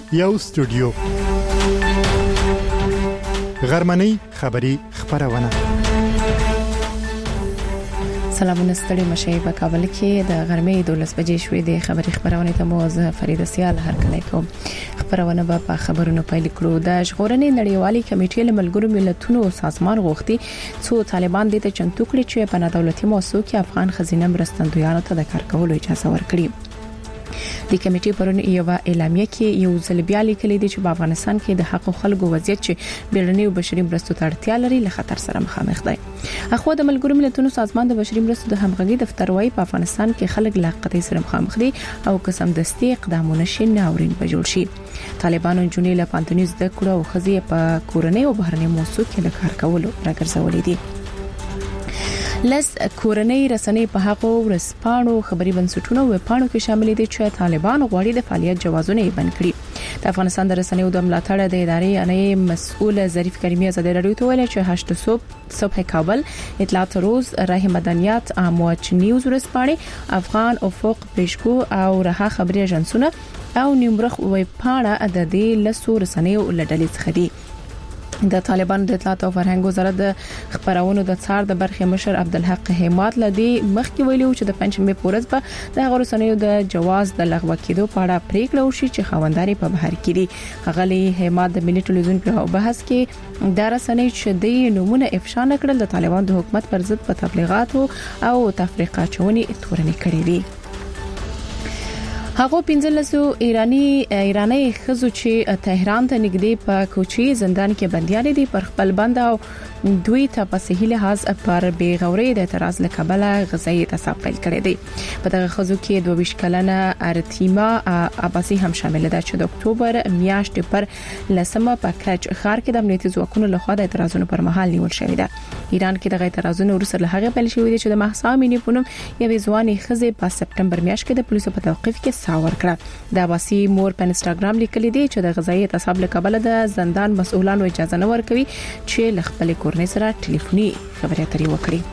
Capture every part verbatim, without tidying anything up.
یو استودیو غرمنۍ خبری خبرونه. سلامونه ستړي مشه په کابل کې د غرمې دولس بجې شوې د خبري خبرونه ته موزه فرید سیال هرکلی کوم. خبرونه په خبرونو پیل کړو. د ژغورنې نړیوالې کمیټې له ملګرو ملتونو سازمان غوښتي څو طالبان د چمتو کړي چې په نادولتي موضوع کې افغان خزینه مرستندویانو ته د کار کولو اجازه ورکړي. د کمیټې پرون یو اعلامیه کې یو ځل بیا لیکلي دي چې په افغانستان کې د حق او خلکو وضعیت چې بیړني او بشري مرستو ته اړتیا لري له خطر سره مخامخ دی. اخو د ملګرو ملتونو سازمان د بشري مرستو د همغږي دفتر وايي په افغانستان کې خلک له قطعي سره مخامخ دي او قسم دستي اقدامونه شي ناورین به جوړ شي. طالبانو جنونی له پانتونیز د کړو او خزي په کورنۍ او بهرنۍ موضوع کې د کار کولو راګرځولې دي. لس کورنۍ رسنۍ په هغه ورسپانو خبري بنسټونو او پاڼو کې شامل دي چې طالبان غواړي د فعالیت جوازونه یې بند کړي. د افغانستان د رسنیو د ملاتړ د ادارې انې مسؤل ظریف کریمي ازادي رادیو ته ویل چې هشت صبح صبح کابل اطلاعات روز راه مدنیات امواج نیوز ورسپانې افغان افق پېشکو او رها خبري اژانسونه او نیمرخ وې پاڼه د دې لسو رسنیو لړلې څخه دي. د طالبان د اطلاعات او فرهنګ وزارت د خبرونو د څار د برخې مشر عبدالحق حماد لدی مخکې ویلو چې د پنځمې پورز په د غوړسنیو د جواز د لغوه کېدو په اړه پریکړه وشي چې خاونداري په بهر کې دي. غلي حماد د ملي ټلویزیون په بحث کې د رسنۍ چې د نمونه افشا نکړل د طالبان د حکومت پر ضد په تبلیغات او تفریقات چونی تورنې کړې دي. هغه پنځلسو ایرانی ایرانی خزو چې تهران ته نږدې په کوچي زندان کې بنديان دي پر خپل بند او دوی ته په صحیح لحاظ پر بیغوري د اعتراض لکبله غذایی تصاب پیل کړی دی. په دغه خزو کې دوه ویشت کلنه ارتیما عباسی هم شامل ده چې د اکتوبر میاشتې پر لسمه په کچ خار کې د امنیتي ځواکونو لخوا د اعتراضونو پر مهال نیول شوی ده. ایران کې د اعتراضونو وروسته له هغه پیل شوی دی چې د محسا امینی په نوم یوې ځوانې خزې په سپټمبر میاشت کې د پولیسو په توقیف کې ساور کړه. د عباسی مور په انستګرام لیکلي دی چې د غذایی تصاب لکبله د زندان مسؤلانو اجازه نه ورکوي چې ل خپل کورنۍ سره ټلیفوني خبرې اترې وکړي.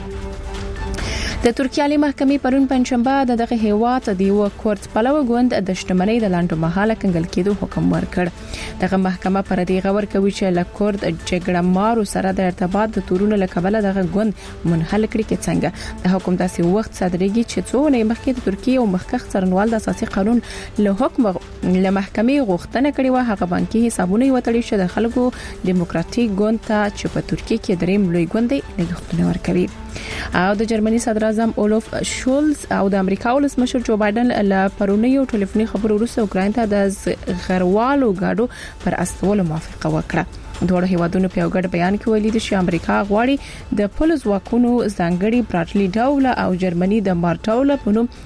د ترکیه عالی محکمې پرون پنځشنبه د دغه هیواد د یو کورت پلوه غوند د شتمنۍ د لاندو مهاله کنګل کېدو حکم ورکړ. دغه محکمه پر دې غور کوي چې ل کورد جګړه مارو سره د ارتباط د تورونو لکبله دغه غوند منحل کړي کې څنګه د حکومت داسې وخت صادرېږي چې څونه مخکې د ترکیه او مخکخ څرنوال د اساسي قانون له حکم له محکمې غوښتنه کړې و هغه بانکي حسابونه وتړي چې د خلکو دیموکراتیک ګوند ته چې په ترکیه کې دریم لوی ګوند دی لګښتونه ورکوي. او د جرمني صدر اعظم اولف شولز او د امریکا ولسمشر جو بایدن له پرونیو ټلیفوني خبرو وروسته اوکراین ته د غروالو غاډو پر استولو موافقه وکړه. دوه هیوادونو په یو ګډ بیان کې ویلي دي چې امریکا غواړي د پولیس واکونو ځانګړي براتلی ډاوله او جرمني د مارټاوله په نوم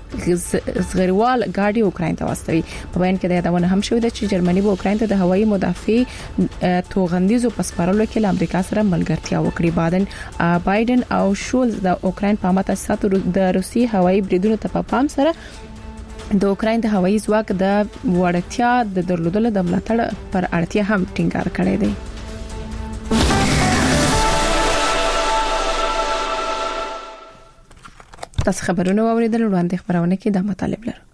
غروال غاډي اوکراین ته واستوي. په بیان کې دا یادونه هم شوې ده چې جرمني به اوکراین ته د هوایي مدافع توغندیزو پسپارلو کې له امریکا سره ملګرتیا وکړي. بایدن بایدن او شولز د اوکراین په ماته ساتو د روسي هوایي بریدونو ته په پام سره د اوکراین د هوایي ځواک د وړتیا د درلودلو د ملاتړ پر اړتیا هم ټینګار کړی دی. تاسو خبرونه اوریدل وړاندې خبرونه کې د مطالب لرو.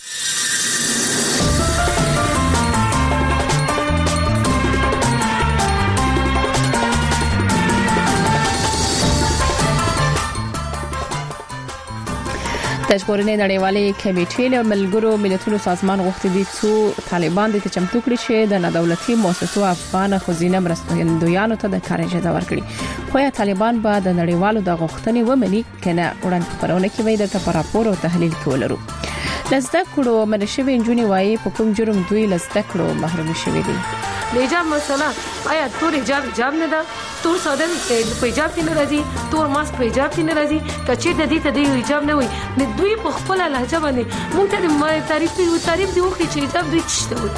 د ژغورنې نړیوالې کمیټې له ملګرو ملتونو سازمان غوښتي دي چې طالبان د چمتو کړي چې د نادولتي مؤسسو افغان خزینه مرستندویانو ته د کار اجازه ورکړي. خو یا طالبان به د نړیوالو د غوښتنې ومني کنه وړاندې خبرونه کوي د راپور او تحلیل کولرو. لزده کړو منشوي انجونی وایي په کوم جرم دوی لزده کړو محروم شوي دي. د حجاب مسله آیا تور حجاب حجاب نه ده، تور ساده په حجاب کې نه راځي، تور ماسک په حجاب کې نه راځي. کچې د دې ته د حجاب نه وي د دوی په خپل لهجه باندې مونږ ته د ما تعریف دی تعریف دی وکړي چې حجاب دوی څه وي.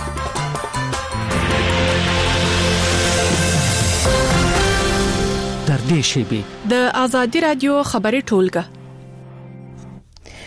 در دې شی به د ازادي رادیو خبري ټولګه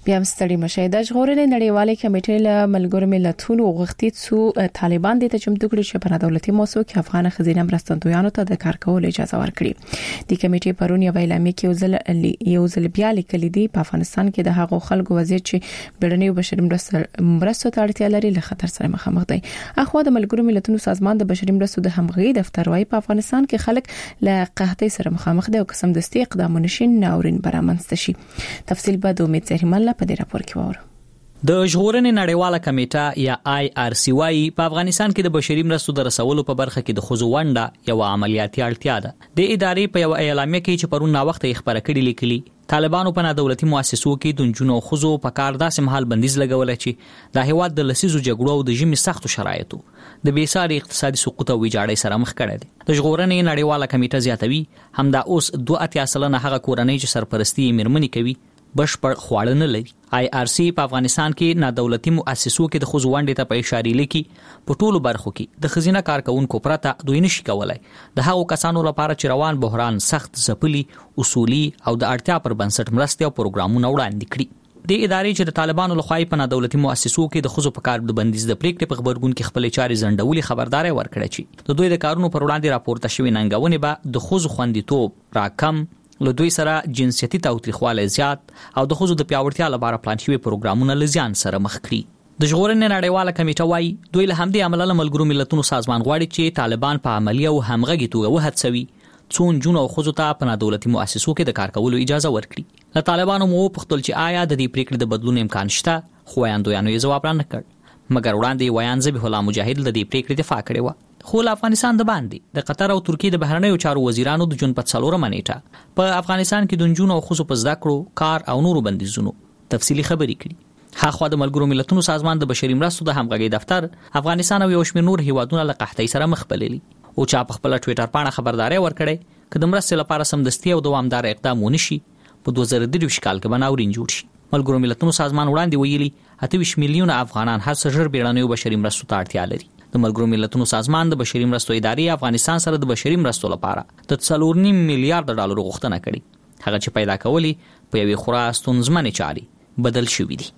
بیا مستړي مشه د ژغورنې نړیوالې کمیټې له ملګرو ملتونو غوښتي چې طالبان د چمتو کړي چې په دولتي موسسو کې افغان خزینه مرستندویانو ته د کار کولو اجازه ورکړي. د کمیټې پرون یو اعلامیه کې وزل یو ځل بیا لیکلي دي په افغانستان کې د هغو خلکو وضعیت چې بیړنۍ بشري مرستو ته اړتیا لري له خطر سره مخامخ دي. اخو د ملګرو ملتونو سازمان د بشري مرستو د همغږي دفتر وايي په افغانستان کې خلک له قحطۍ سره مخامخ دي او قسم دستي اقدامونه شي ناورین برامنځته شي. تفصیل به د امید زهرمل په دې راپور کې وره. د ژغورنې نړیواله کمیټه یا آی آر سی وايي په افغانستان کې د بشري مرستو د رسولو په برخه کې د خزو ونډه یو عملیاتي اړتیا ده. د ادارې په یو اعلامیه کې چې پرون نا وخت یې خبره کړې لیکلي طالبانو په دولتي مؤسسو کې د جنونو خزو په کار داسې مهال بندیز لګول چې د هیواد د لسیزو جګړو او د ژمي سختو شرایطو د بیساري اقتصادي سقوط او ویجاړۍ سره مخ کړي دي. د ژغورنې نړیواله کمیټه زیاتوي همدا اوس دوه اتیا سلنه هغه کورنۍ چې سرپرستی میرمنې کوي بشپړ خواړه نه لري. آی آر سی په افغانستان کې نه دولتي مؤسسو کې د خزو ونډې ته په اشاره لیکي په ټولو برخو کې د خزینه کارکونکو پرته دوی نشي کولای د هغو کسانو لپاره چې روان بحران سخت ځپلي اصولي او د اړتیا پر بنسټ مرستې او پروګرامونه وړاندې کړي. د ادارې چې د طالبانو لخوا په نه دولتي مؤسسو کې د خزو په کار د بندیز د پریکړې په خبرګون کې خپل چاري زندولي خبرداري ورکړه چې د دوی د کارونو پر وړاندې راپورته شوی ننګونې به د خزو خوندیتوب راکم له دوی سره جنسيتي تاوتریخواله زیات او د خزو د پیاوړتیا لپاره پلان شوی پروګرامونه لزیان سره مخ کړي. د ژغورنې نړیواله کمیټه وايي دوی له همدې عمله له ملګرو ملتونو سازمان غواړي چې طالبان په عملی او همغږي توګه وهڅوي څون جون او خزو ته په دولتي مؤسسو کې د کار کولو اجازه ورکړي. له طالبانو مو پختل چې آیا د دې پریکړې د بدلون امکان شته خو وایاندویانو یې جواب نه کړ مګر وړاندې وایان ذبیح الله مجاهد د دې پریکړې دفاع کړې و. خو افغانستان د باندې د قطر او ترکیه د بهرنیو چارو وزیرانو د جون په څلورمه نیټه په افغانستان کې د جون او خصوص په زده کړو کار او نورو بندیزونو تفصیلی خبرې کړي. هاخوا د ملګرو ملتونو سازمان د بشري مرستو د همغږي دفتر افغانستان او یو شمېر نور هیوادونه له قحطۍ سره مخ بللي او چا په خپل ټوئیټر باندې خبرداري ورکړې چې د مرستې لپاره سمدستي او دوامدار اقدام ونشي په دوه زره درویشت کال کې بناورین جوړ شي. ملګرو ملتونو سازمان وړاندې ویلي اته ویشت میلیونه افغانان هر څه ژر بیړنیو بشري مرستو ته اړتیا لري. د ملګرو ملتونو سازمان د بشري مرستو ادارې افغانستان سره د بشري مرستو لپاره د څلور نیم میلیارډ ډالر غوښتنه کړې هغه چې پیدا کولی په یوې خورا ستونزمنې چاري بدل شوې دي.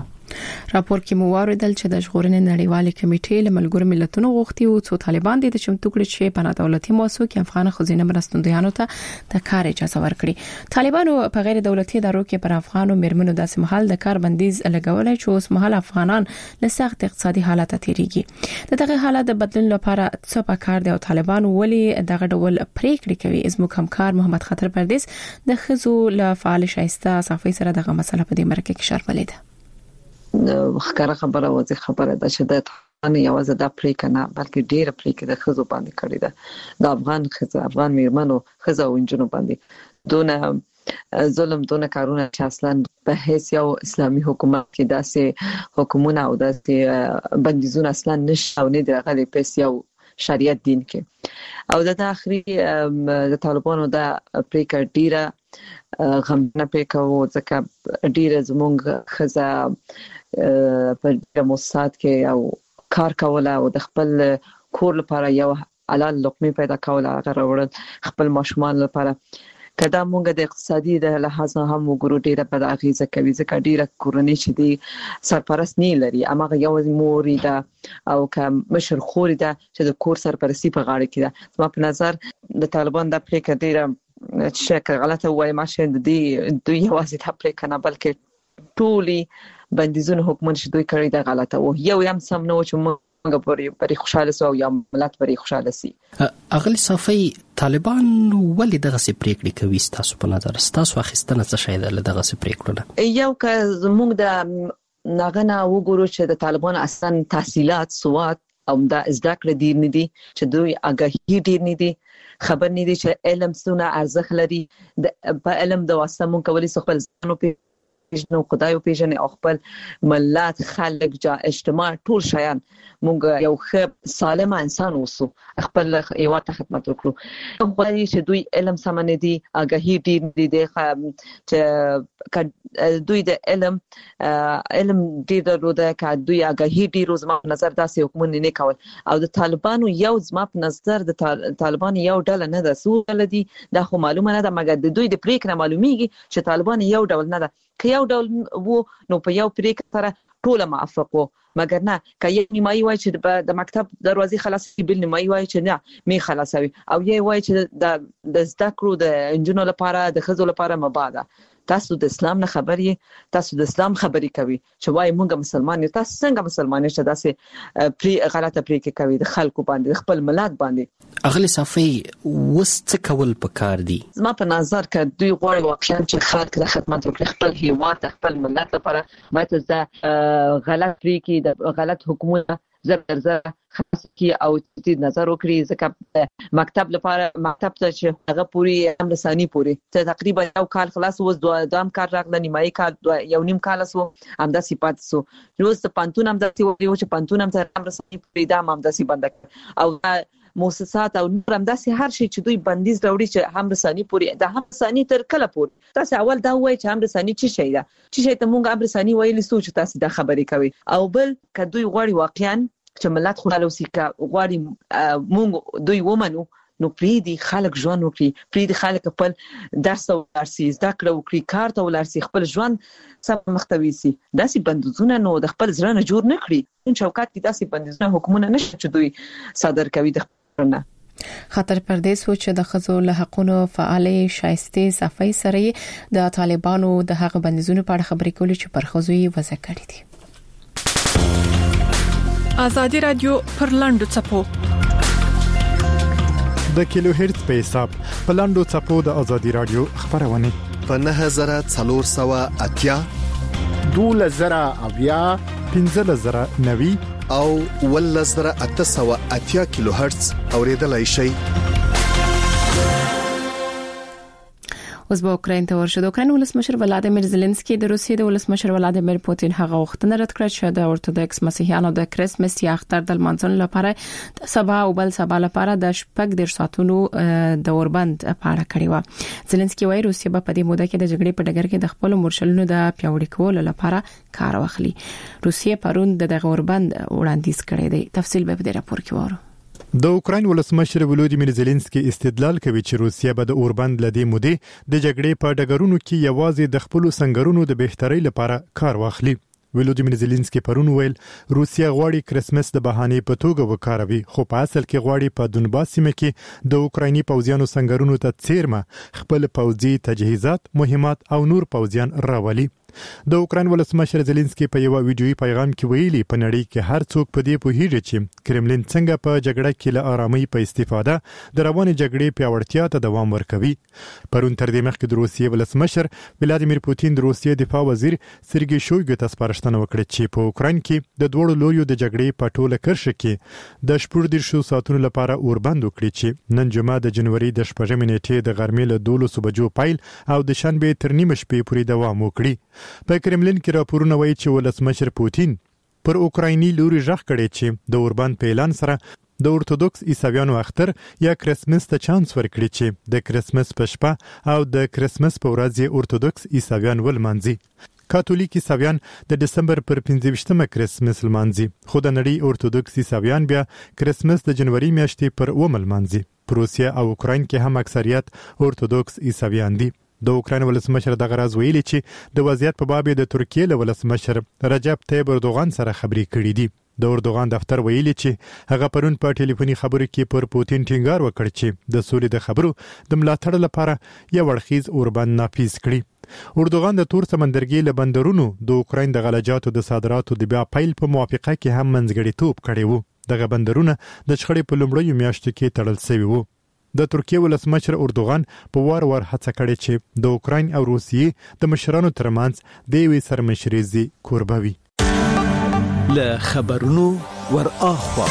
راپور کې مو واردل چې د ژغورنې نړیوالې کمیټې له ملګرو ملتونو غوښتي او څو طالبان د چمتو کړي چې په دولتي موسسو کې افغان خزینه مرستندویانو ته د کار اجازه ورکړي. طالبانو په غیر دولتي ادارو کې پر افغانو میرمنو داسې مهال د کار بندیز لګولای چې اوس مهال افغانان له سخت اقتصادي حالت تیریږي. دغه حالت د بدلون لپاره څه پکار دی او طالبان ولي دغه ډول پریکړې کوي؟ زموږ همکار محمد خطر پردیس د خزو له فعال شایسته صافي سره دغه مسله په دې مرکه کې شرح ولیده. خبره خبره وځي خبره ده چې د ان یوازې د پریکړه نه بلکې ډیره پریکړه د خزو باندې کړې ده. د افغان خزو افغان میرمنو خزو او انجونو باندې دونه ظلم دونه کارونه چې اصلا په هیڅ یو اسلامي حکومت کې داسې حکومتونه او داسې بندیزونه اصلا نشته او نه دی راغلي په یو شریعت دین کې. او د اخري د طالبانو د پریکړه ډیره غمنه پریکړه ځکه ډیره زمونږ خزه په موسسات کې او کار کوله او د خپل کور لپاره یو حلال لقمه پیدا کوله هغه راوړل خپل ماشومان لپاره. کدا مونږ د اقتصادي د لحاظ هم وګورو ډیره په اغیزه کوي ځکه ډیره کورنۍ چې دی سرپرست نه لري اماغه یو موري ده او کوم مشر خوري ده چې د کور سرپرستی په غاړه کې ده. زما په نظر د طالبان د پریکړه ډیره چې غلطه وایي ماشه د دې دوی یوازې د پریکړه نه بلکې ټولي بندیزونه حکومت چې دوی کړی دا غلطه و یو یم سم نو چې موږ پرې پرې خوشاله سو یا ملت پرې خوشاله سي. اغلی صافي طالبان ولې دغه سي پریکړې کوي تاسو په نظر تاسو اخیستنه څه شي ده دغه سي پریکړه؟ یو که موږ د ناغنه وګورو چې د طالبان اصلا تحصیلات سواد او د زده کړې ډیر نه دي چې دوی آگاهی ډیر نه دي خبر نه دي چې علم څونه ارزښت لري. د په علم د واسطه موږ کولی خپل ځانو په پیژنو خدای او پیژنې او خپل ملت خلک جا اجتماع ټول شیان مونږ یو ښه سالم انسان اوسو خپل یو ته خدمت وکړو. خدای چې دوی علم سمنه دي آگاهی ډیر دي چې دوی د علم علم ډیر درلوده چې دوی آگاهی ډیر زما په نظر داسې حکومت نه کول. او د طالبانو یو زما په نظر د طالبان یو ډله نه ده سو ډله دي دا خو معلومه نه ده مګر د دوی د پریکړه معلومیږي چې طالبان یو ډول نه ده. که یو یو ډول وو نو په یو پریکړه سره ټول موافق وو، مګر نه که یو نیمایي وای چې د مکتب دروازې خلاصې بل نیمایي وای چې نه می خلاصوي، او یې وای چې د د زده کړو د انجونو لپاره د ښځو لپاره مبادا. تاسو د اسلام نه خبرې، تاسو د اسلام خبرې کوي چې وای مونږ مسلمان یو، تاسو څنګه مسلمان یې چې داسې پری غلطه پریکړه کوي د خلکو باندې، خپل ملت باندې. اغلی صافي وس څه کول پکار دي؟ زما په نظر که دوی غواړي واقعا چې خلک د خدمت وکړي خپل هیواد خپل ملت لپاره، باید د غلط پریکړې د غلط حکومت زر زر خاص کی او تدید نظر وکړي، ځکه مکتب لپاره مکتب ته چې هغه پوری هم لسانی پوری ته تقریبا یو کال خلاص وز دوه دوام کار راغله، نیمایي کال یو نیم کال سو هم د صفات سو روز ته پانتون هم د تی ویو چې پانتون هم ته هم رسنی پوری دا هم د سی بند او مؤسسات او نور هم داسې هر شي چې دوی بندیز راوړي چې هم رسنی پوری د هم رسنی تر کله پوری. تاسو اول دا وایي چې هم رسنی چی شي دا چی شي ته مونږ هم رسنی ویل سوچ تاسو د خبرې کوي، او بل که دوی غواړي واقعا چې ملت خوشاله وسی کا غواړي مونږ دوی ومنو نو پریدي خلک ژوند وکړي، پریدي خلک خپل درس او درسي زده کړو وکړي، کار ته ولرسي، خپل ژوند سم مختوي سي. داسې بندیزونه نو د خپل ځړه نه جوړ نه کړي، ان چوکات کې داسې بندیزونه حکومت نشي چې دوی صادر کوي د خپلونه. خطر پردیس و چې د خزو له حقونو فعالې شایسته صفای سره د طالبانو د هغه بندیزونو په اړه خبرې کولې چې پر خزو یې وضع کړې دي. آزادی رادیو پر لاندو چپو د کیلو هرتز په حساب په لاندو چپو د آزادی رادیو خبرونه په نه هزار څلور سوه اتیا دوله زره اویا پنځه زره نوي او ول زره اته سوه اتیا کیلو هرتز اوریدلای شي. اوس به اوکراین ته ورشو. د اوکراین ولسمشر ولادیمیر زيلنسکي د روسیې د ولسمشر ولادیمیر پوتین هغه وختونه رد کړ چې د اورتودوکس مسیحیانو د کریسمس یا اختر د لمانځنې لپاره د سبا او بل سبا لپاره د شپږ ډیر ساتونو د اوربند پاړه کړی و. زيلنسکي وايي روسیه په دې موده کې د جګړې په ډګر کې د خپل مورشلونو د پیاوړي کولو لپاره کار واخلي. روسیه پرون د اوربند وړاندیز کړی دی. تفصیل به په دې راپور کې وره. د اوکراین ولسمشر ولودیمیر زيلنسکي استدلال کوي چې روسیه به د اوربند لدی مودې د جګړې په ډګرونو کې یوازې د خپل سنگرونو د بهترۍ لپاره کار واخلي. ولودیمیر زيلنسکي پرون ویل روسیه غواړي کریسمس د بهانې په توګه وکاروي، خو په اصل کې غواړي په دونباس سیمه کې د اوکرایني پوځیانو سنگرونو ته څیرمه خپل پوځي تجهیزات، مهمات او نور پوځیان راولي. د اوکراین ولسمشر زيلنسکي په یو ویډیوي پیغام کې ویلي په نړۍ کې هر څوک په دې پوهیږي چې کرملین څنګه په جګړه کې له آرامۍ په استفاده د روانې جګړې پیاوړتیا ته دوام ورکوي. پرون تر دې مخکې د روسیې ولسمشر ولادیمیر پوتین د روسیې دفاع وزیر سرګي شویګو ته سپارښتنه وکړه چې په اوکراین کې د دوړو لویو د جګړې په ټوله کرښه کې د شپږ دیرشو ساعتونو لپاره اوربند وکړي چې نن جمعه د جنوري د شپږمې نیټې د غرمې له دولسو بجو پیل او د شنبه تر نیمه شپې پورې دوام وکړي. په کرملین کې راپورونه وایي چې ولسمشر پوتین پر اوکرایني لوري ژغ کړي چې د اوربند په اعلان سره د اورتودوکس عیسویانو اختر یا کریسمس ته چانس ورکړي چې د کریسمس په شپه او د کریسمس په ورځ اورتودوکس عیسویان ولمانځي. کاتولیک عیسویان د دسمبر پر پنځه ویشتمه کریسمس لمانځي، خو د نړۍ اورتودوکس عیسویان بیا کریسمس د جنوري میاشتې پر اومه لمانځي. په روسیه او اوکراین کې هم اکثریت اورتودوکس عیسویان دي. د اوکراین ولسمشر د غراز ویلي چې د وضعیت په باب د ترکیې له ولسمشر رجب طیب اردوغان سره خبرې کړې دي. د اردوغان دفتر ویلي چې هغه پرون په ټلیفوني خبرو کې پر پوتین ټینګار وکړ چې د سولې د خبرو د ملاتړ لپاره یو اړخیز اوربند نافذ کړي. اردوغان د تور سمندرګي له بندرونو د اوکراین د غلجاتو د صادراتو د بیا پیل په موافقه کې هم منځګړیتوب کړی وو. دغه بندرونه د شخړې په لومړیو میاشتو کې تړل شوي وو. د ترکیې ولسمشر اردوغان په وار وار هڅه کړې چې د اوکراین او روسیې د مشرانو ترمنځ د یوې سرمشریزي کوربه وي. له خبرونو ور اخوا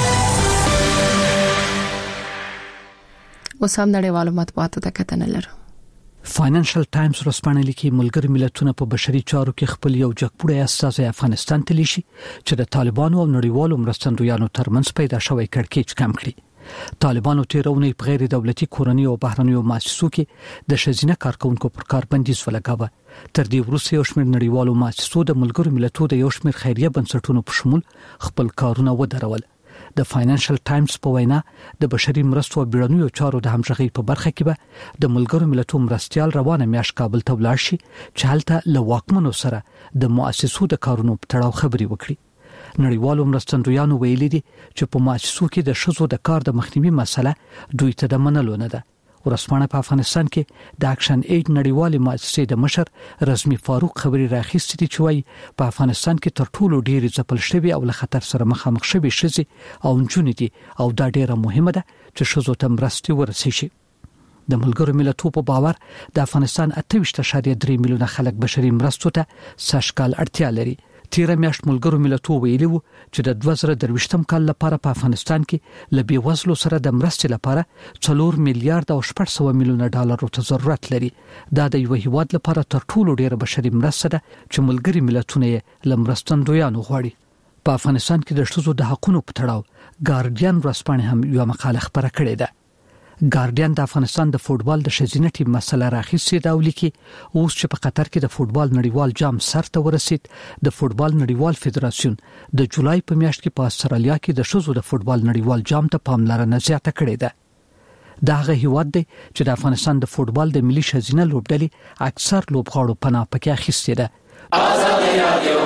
وسام نړیوالو مطبوعاتو ته کتنه لرو. فاینانشل ټایمز ورسپانه لیکي ملګری ملتونه په بشري چارو کې خپل یو جګپوړی اساس افغانستان ته لیشي چې د طالبانو او نړیوالو مرستندویانو ترمنځ پیدا شوی کړکېچ کم کړي. طالبانو تیرونې په غیر دولتي کورنۍ او بهرنیو مؤسسو کې د شزینه کارکونکو پر کار بندیز ولګاوه. تر دې وروسته یو شمېر نړیوالو مؤسسو د ملګرو ملتونو د یو شمېر خیریه بنسټونو په شمول خپل کارونه ودرول. د فاینانشل ټایمز په وینا د بشري مرستو او بیړنیو چارو د همغږي په برخه کې به د ملګرو ملتونو مرستيال روانه میاشت کابل ته ولاړ شي چې هلته له واکمنو سره د مؤسسو د کارونو په تړاو خبري وکړي. نړیوالو مرستندویانو ویلي دي چې په مؤسسو کې د شذو د کار د مخنیوي مسله دوی ته د منلو نه ده. ورسمانه په افغانستان کې د اکشن ایډ نړیوالې مؤسسې د مشر رزمي فاروق خبري راخیستې دي چې وايي په افغانستان کې تر ټولو ډېر ځپل شوی او له خطر سره مخامخ شوی شذي او نجونې دي او دا ډېره مهمه ده چې شذو ته مرستې ورسیږي. د ملګرو ملتونو په باور د افغانستان اته ویشت اعشاریه درې میلیونه خلک بشري مرستو ته ساشکال اړتیا لري. تیر میاشت ملګرو ملتونو ویلي وو چې د دوه زره درویشتم کال لپاره په افغانستان کې ل بیوزلو سره د مرستې لپاره څلور میلیارډ او شپږ سوه میلیونه ډالر ته ضرورت لري. دا د یو هیواد لپاره تر ټولو ډیره بشري مرسته ده چې ملګري ملتونه یې لمرستندویانو غواړي. په افغانستان کې د شذو د حقوقو په تړاو ګارډین ورځپاڼه هم یو مقاله خبره کړې ده. ګارډین د افغانستان د فوټبال د ښځینه ټیم مسله راخیستې دا ولیکي اوس چې په قطر کې د فوټبال نړیوال جام سر ته ورسید د فوټبال نړیوال فدراسیون د جولای په میاشت کې په استرالیا کې د ښځو د فوټبال نړیوال جام ته پاملرنه زیاته کړې ده. دا هغه هیواد دی چې د افغانستان د فوټبال د ملي ښځینه لوبډلې اکثر لوبغاړو پناه پکې اخیستې ده. آزاد رادیو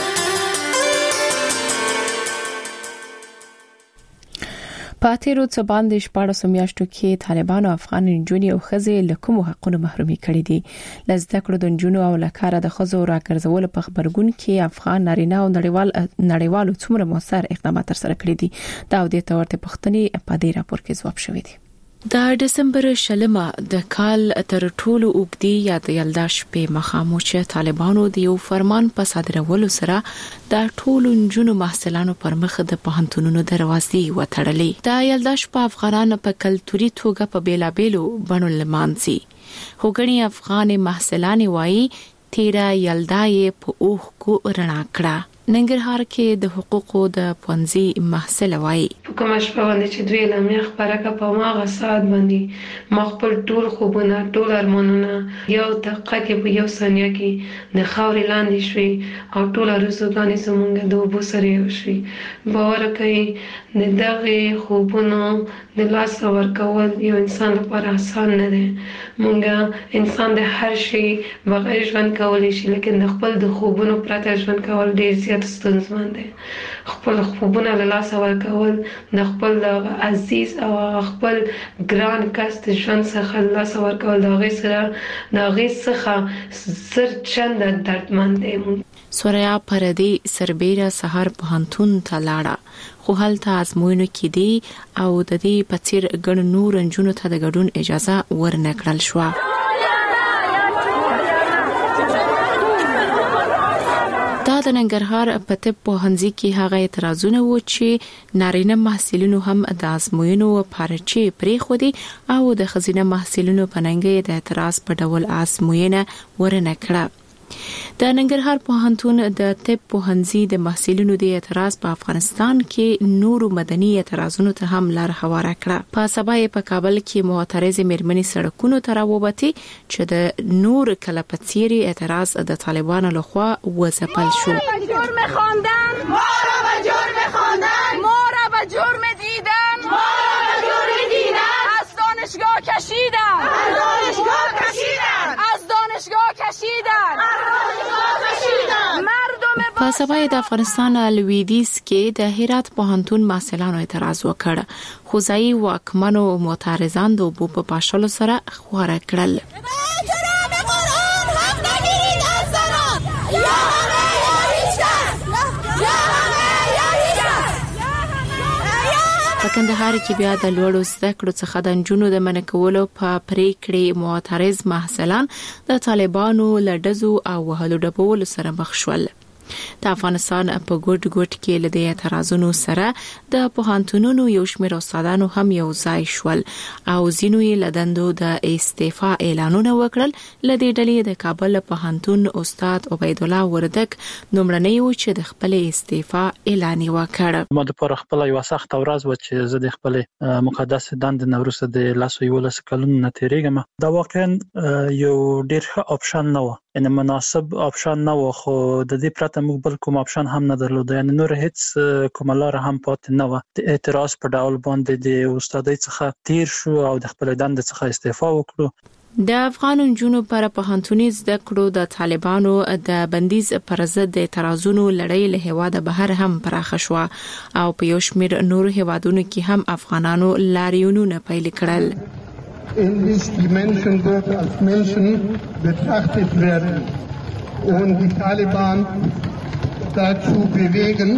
په تیرو څو باندې شپږ میاشتو کې طالبانو افغان نجونې او ښځې له کومو حقوقو محرومي کړې دي. لزده کړو د نجونو او لکاره د ښځو راګرځول په خبرګون کې افغان نارینه او نړیوال نړیوالو څومره موثر اقدامات تر سره کړی دي دا د تورته پښتني په دې راپور کې ځواب شوی دی. د دسمبر شلمه د کال تر ټولو اوږدې یا د یلدا شپې مخامخ چې طالبانو د یو فرمان په صادرولو سره د ټولو نجونو محصلانو پر مخ د پوهنتونونو دروازې وتړلې. د یلدا شپه افغانان په کلتوري توګه په بیلابېلو بڼو لمانځي. هوګړي افغان محصلان وایي تیرا یلدا یې په اوخ کو رڼا کړه. ننګرهار کې د حقوقو د پونځي محصل وایي کوم شپه باندې چې دوی لمه خبره کا په ماغه سات باندې مخبل ټول خوبونه ټول ارمانونه یو دقیقه کې په یو ثانیه کې د خاورې لاندې شوي او ټول رسوګانې زمونږ د وبو سره یو شوي. باور کوي د دغه خوبونو د لاس ورکول یو انسان لپاره آسان نه دی. مونږه انسان د هر شي بغیر ژوند کولای شي لیکن د خپل د خوبونو پرته ژوند کول ډیر زیات ستونزمن دی. خپل خوبونه له لاس ورکول د خپل عزیز او خپل ګران کس د ژوند څخه له لاس ورکول د غي سره د غي څخه سر چند دردمن دی. سوریا پردی سربیره سحر پوهنتون ته لاړه خو هلته ازموینو کې دی او د دې پڅیر ګڼ نور انجونو ته د ګډون اجازه ورنکړل شو. دا د ننګرهار په طب پوهنځي کې هغه اعتراضونه و چې نارینه محصلینو هم د ازموینو پارچې پرې خو دي او د خزینه محصلینو په ننګې د اعتراض په ډول ازموینه ورنکړه. د ننګرهار پوهنتون د طب پوهنځي د محصلینو د اعتراض په افغانستان کې نور مدني اعتراضونو ته هم لار هواره کړه. په سبا په کابل کې معترض مېرمنې سړکونو ته راووتې چې د نور کله پڅيري اعتراض د طالبانو لخوا وځپل شو. جرم خواندن ما را به جرم خواندن ما را به جرم دیدن ما را به جرم دیدن از دانشگاه کشیدن از دانشگاه کشیدن از دانشگاه کشیدن په سبا د افغانستان لویدیځ کې د هرات پوهنتون محصلانو اعتراض وکړ. خو ځای واکمنو معترضان د وبو په پاشلو سره خواره کړل. په کندهار کې بیا د لوړو زده کړو څخه د نجونو د منع کولو په پریکړې معترض محصلان د طالبانو لډزو او وهلو ډبولو سره مخ شول. د افغانستان په ګډ ګډ کې له دې اعتراضونو سره د پوهنتونونو یو شمېر استادانو هم یو ځای شول او ځینو یې لدندو د استعفا اعلانونه وکړل. لدې ډلې د کابل پوهنتون استاد عبید الله وردک نومړنی و چې د خپل استعفا اعلان وکړ. ما د پر خپل یو سخت ورځ و چې زه د خپل مقدس دند نوروسه د لاسو یو لاس کلون نتیریګم. دا واقعا یو ډیر ښه اپشن نه و. ان مناسب اپشن نه و خو د دې پرته موږ بل کوم اپشن هم نه درلود یعنی نور هیڅ کوم لار هم پات نه و د اعتراض په ډول باندې د استادۍ څخه تیر شو او د خپل دند څخه استعفا وکړو د افغان جنونو پر پوهنتوني زده کړو د طالبانو د بندیز پر ضد د اعتراضونو لړۍ له هواده بهر هم پراخه شو او په یو شمېر نور هوادونو کې هم افغانانو لاریونونه پیل کړل endlich die Menschenwürde als Menschen betrachtet werden und die Taliban dazu bewegen,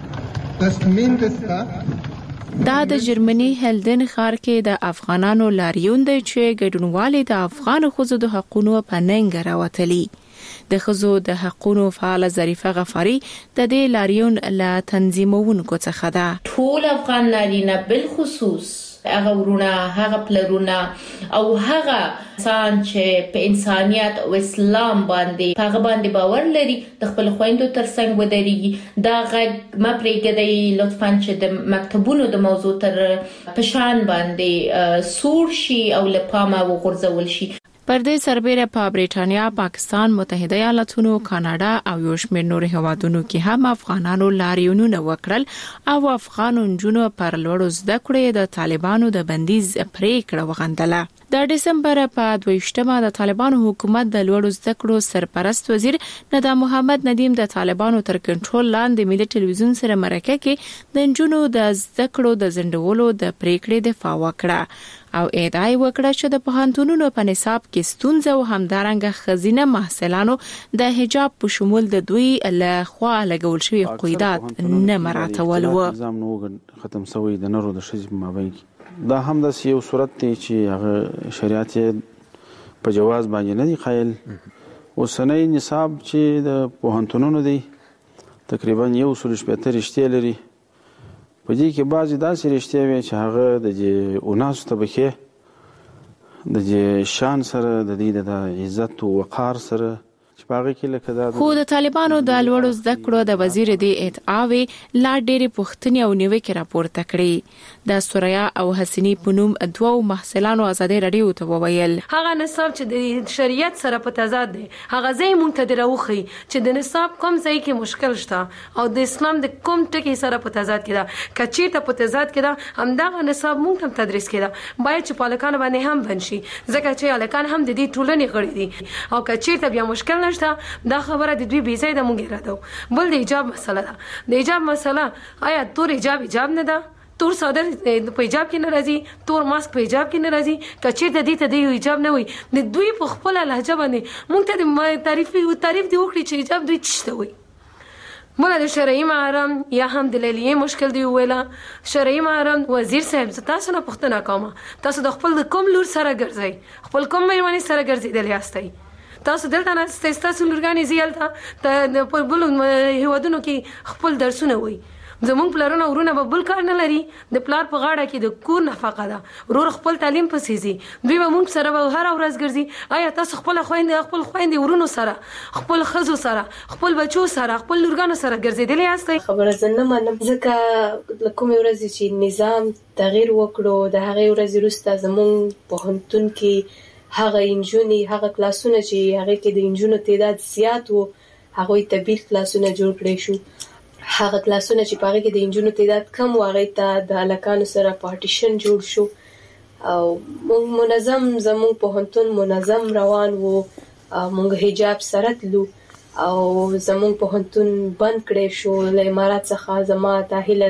das Mindeste دا د جرمني هلدن ښار کې د افغانانو لاریون دی چې ګډونوالي د افغان ښځو د حقوقو په ننګ راوتلي د ښځو د حقوقو فعال ظریفه غفاری د دې لاریون لا تنظیمونکو څخه ده ټول افغان نارینه بل خصوص هغه ورونه هغه پلرونه او هغه ځان چې په انسانيت او اسلام باندې هغه باندې باور لري د خپل خويندو ترڅنګ ودرېږي دا غږ ما پرېږدي لطفاً چې د مکتبونو د موضوع تر پشان باندې سور شي او لپامه وغورځول شي پر دې سربېره په بریټانیا، پاکستان، متحده ایالاتونو، کاناډا او یو شمېر نور هیوادونو کې هم افغانانو لاریونونه وکړل او افغان نجونو پر لوړو زده کړې د طالبانو د بندیز پریکړه وغندله. د دسمبر په دویشتمه د طالبانو حکومت د لوړو زده کړو سرپرست وزیر ندا محمد ندیم د طالبانو تر کنټرول لاندې ملي ټلویزیون سره مرکه کې د نجونو د زده کړو د ځنډولو د پریکړې دفاع وکړه او ادعای وکړه چې د پوهنتونونو په نصاب کې ستونزه او همدارنګه خزینه محصلانو د حجاب په شمول د دوی له خوا لګول شوی قیودات نه مراعاتول و. نظام نو ختم شوی د نورو د شذ مابین دا هم د یو صورت دی چې هغه شریعت په جواز باندې نه دی قایل. اوسنۍ نصاب چې د پوهنتونونو دی تقریبا یو سل شپږ رښتیا لري په دې کې بعضی داسې رښتیا وي چې هغه د اوناس طبقه د شان سره د دې د عزت او وقار سره خو د طالبانو د لوړو زده کړو د وزیر دی ادعاوي لا ډېرې پوښتنې او نیوکې راپورته کړې. د سوریا او حسینی پونوم دوه محصلانو ازادي رادیو ته وویل هغه نصاب چې د شریعت سره په تضاد دی هغه ځای مونږ ته دروخی چې د نصاب کوم ځای کې مشکل شته او د اسلام د کوم ټکی سره په تضاد کې ده کچې ته په تضاد کې ده همدغه نصاب مونږ ته تدریس کړه باید چې پالکان باندې هم بنشي ځکه چې الکان هم د دې ټولنې غړي دي او کچې ته بیا مشکل دا خبره د دوی بيځای د مونږ راته بل د حجاب مسله ده. د حجاب مسله آیا تور حجاب حجاب نه ده تور صادر په حجاب کې نه راځي تور ماسک په حجاب کې نه راځي کچې د دې ته د حجاب نه وي د دوی په خپل لهجه باندې مونږ ته د تعریف تعریف دی وکړي چې حجاب دوی څه وي. مولا د شرعي محرم یا هم د لیلیې مشکل دی ویلا شرعي محرم وزیر صاحب تاسو نه پوښتنه کوم تاسو د خپل کوم لور سره ګرځي خپل کوم مېرمنې سره ګرځي د لیاستي تاسو دلته نه تاسو لورګانی زیالته په بل هیوادونو کې خپل درسونه وي زمونږ پلارونه ورونه به بل کار نه لري د پلار په غاړه کې د کور نفقه ده ورور خپل تعلیم پسېزي دوی به مونږ سره به هر ورځ ګرځي آیا تاسو خپل خويندې خپل خويندې ورونو سره خپل خزو سره خپل بچو سره خپل لورګانو سره ګرځېدلې یاستئ؟ خبره زنه منم ځکه کومه ورځ چې نظام تغییر وکړو د هغه ورځ وروسته زمونږ پوهنتون کې هغه انجونی هغه کلاسونه چې هغه کې د انجونو تعداد زیات وو هغه ته بیل کلاسونه جوړ کړی شو هغه کلاسونه چې پاره کې د انجونو تعداد کم و هغه ته د الکانو سره پارټیشن جوړ شو او موږ منظم زموږ پوهنتون منظم روان وو موږ حجاب سره تلو او زموږ پوهنتون بند کړی شو له امارات څخه زما تاهیل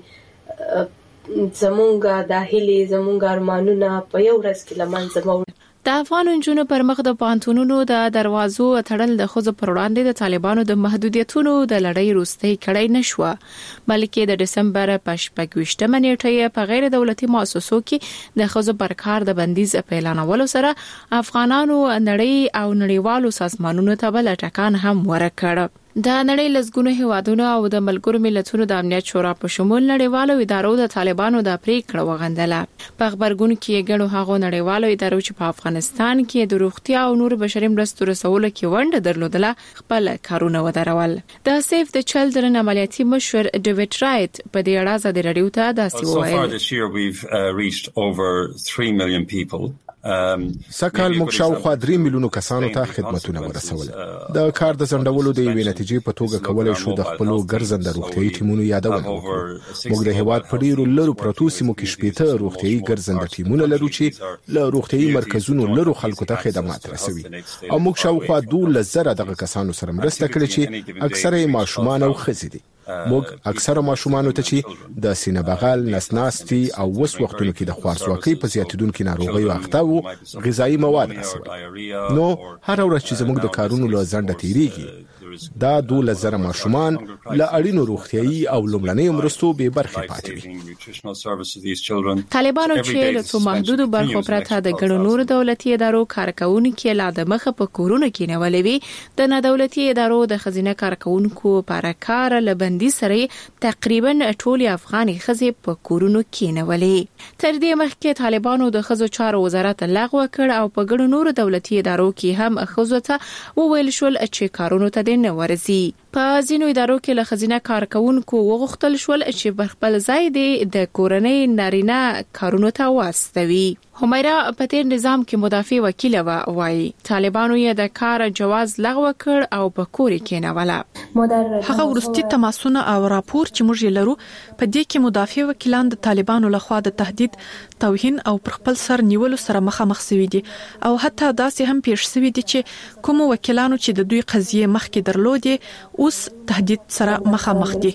لږی زمونږه داخلي زمونږ ارمانونه په یو ورځ کې لمنځه وړل. د افغان نجونو پر مخ د پوهنتونونو د دروازو تړل د ښځو پر وړاندې د طالبانو د محدودیتونو د لړۍ وروستۍ کړۍ نشوه بلکې د دسمبر په شپږویشتمه نیټه په غیر دولتي مؤسسو کې د ښځو پر کار د بندیز په اعلانولو سره افغانانو نړۍ او نړیوالو سازمانونو ته بل ټکان هم ورکړ. د نړۍ لزګونو هیوادونو او د ملګرو ملتونو د امنیت شورا په شمول نړیوالو ادارو د طالبانو د پریکړه وغندله. په خبرګون کې ګڼو هغو نړیوالو ادارو چې په افغانستان کې د روغتیا او نور بشري مرستو رسولو کې ونډه درلودله خپل کارونه ودرول. د سیف د چلډرن عملیاتي مشر ډیوډ رایټ په دې اړه د رادیو ته داسې وویل. So far this year we've uh, reached over three million people سکهال موږ شاوخوا درې میلیونو کسانو ته خدماتونه ورسول. د کار د ځنډولو د یوې نتیجې په توګه کولای شو د خپل ګرځنده روغتيایي ټیمونو یادونه وکړو. موږ د هیواد په ډیرو لرو پروتو سیمو کې شپږ روغتيایي ګرځنده ټیمونه لرو چې له روغتيایي مرکزونو لرو خلکو ته خدمات رسوي او موږ شاوخوا دوه زره دغه کسانو سره مرسته کړې چې اکثره یې ماشومان او ښځې دي. موږ اکثره ماشومان ته چې د سینه بغل، نسناستي او وس وختونو کې د خوارځواکۍ په زیاتیدونکو ناروغیو اخته وو غذایی مواد رسول. نو هر ورځ چې زموږ د کارونو له ځنډه تیریږي دا دوه زره ماشومان له اړینو روغتيایي او لومړنۍ مرستو به برخه پاتې وي. طالبانو چې له څو محدودو برخو پرته د ګڼو نور دولتي ادارو کارکونکو لا د مخه په کورونه کې نیولې وي. د ندولتي ادارو د خزینه کارکونکو لپاره کار لبندي سره تقریبا ټول افغاني خزې په کورونو کې نیولې. تر دې مخکې طالبانو د خزو چارو وزارت لغوه کړ او په ګڼو نور دولتي ادارو کې هم خزو ته وویل شول چې کارونو ته نه ورزي. په ځینو ادارو کې له خزینه کارکونکو وغوښتل شول چې په خپل ځای د کورنۍ نارینه کارونو ته واستوي. همیرا په تیر نظام کې مدافع وکیل و وایي طالبانو یې د کار جواز لغوه کړ او په کور کې نه ولا. هغه ورستي تماسونه او راپور چې موږ لرو په دې کې مدافع وکیلان د طالبانو لخوا د تهدید، توهین او پر خپل سر نیولو سره مخامخ شوي دي او حتی داسې هم پیښ شوي دي چې کوم وکیلانو چې د دوی قضیه مخکې درلودې اوس تهدید سره مخامخ دي.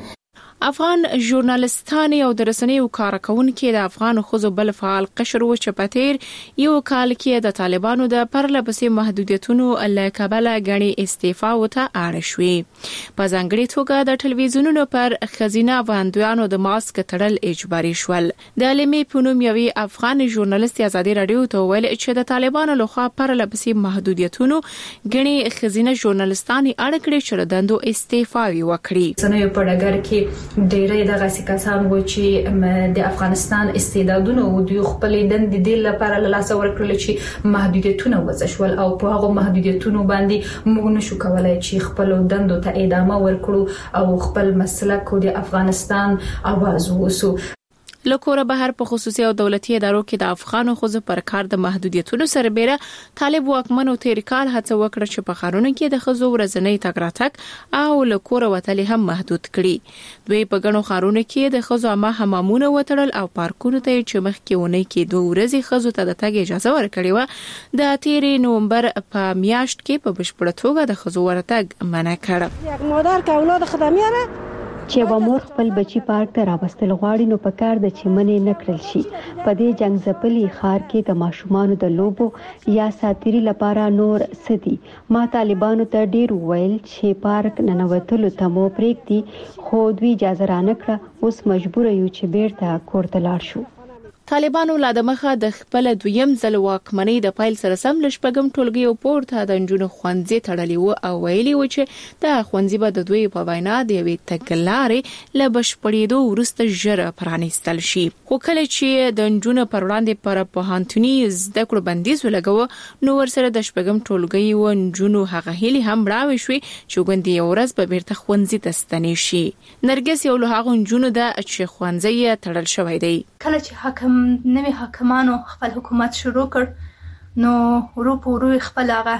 افغان ژورنالستان او د رسنیو کارکونکو د افغان خزو بل فعال قشر و چپتیر یو کال کې د طالبانو د پرلپسې محدودیتونو له کبله غني استعفا وته اړ شوې. په ځانګړي توګه د ټلویزیونونو پر خزینه واندویانو د ماسک تړل اجباري شول. د علمي پونوم یوي افغان ژورنالیست ازادي رادیو ته ویل چې د طالبانو لخوا پرلپسې محدودیتونو غني خزینه ژورنالستان اړ کړی چې دندو استعفا وکړي. سنوي په ډګر کې ډېرې دغه سکاسان و چې د افغانستان استعدادونه او د خپل دند د لپاره له لاس ورکړل چې محدودیتونه وځشول او په هغه محدودیتونو باندې موږ نشو کولای چې خپل دندو ته ادامه ورکړو او خپل مسلک د افغانستان आवाज ووسو. لکوره بهر په خصوصي او دولتي ادارو کې د افغانو خزو پر کار د محدودیتونو سره بیره طالب واکمنو تیر کال هڅه وکړه چې په خارونو کې د خزو ورځنی تګ راتګ او لکوره وتلې هم محدود کړي. دوی په غنو خارونو کې د خزو ما همامونه وتړل او پارکونو ته چې مخکې ونی کې دوه ورځې خزو ته د تګ اجازه ورکړې و. د تیر نومبر په میاشت کې په بشپړ توګه د خزو ورتګ منع کړ. یک مادر که اولاد خدمیاره چې و مور خپل بچی پارک ته راوستل غواړي نو په کار د چمنې نکړل شي. په دې جنگ ځپلي خار کې د ماشومان د لوبو یا ساتيري لپاره نور سدي. ما طالبانو ته ډیر ویل چې پارک ننوتلو ته مو پریږدي خو دوی اجازه را نکړه. اوس مجبور یو چې بیرته کور ته لاړ شو. طالبانو لا د مخه د خپل دویم ځل واکمنۍ د پایل سره سم لشپګم ټولګي او پورته د انجونو خوندزي تړلې وو او ویلي و چې د خوندزي به د دوی په وینا د وی تګلارې ل بشپړېدو ورسته ژر پرانیستل شي. خو کله چې د انجونو پر وړاندې پر پوهنتوني زده کړو بندیز ولګو نو ورسره د شپګم ټولګي و انجونو هغه هلي هم راوي شوي چې ګوندې یو ورځ به بیرته خوندزي تستنی شي. نرګس یو له هغه انجونو د چې خوندزي تړل شوی دی. کله چې حکم نوی حکمانو خپل حکومت شروع کړ نو ورو په ورو خپل هغه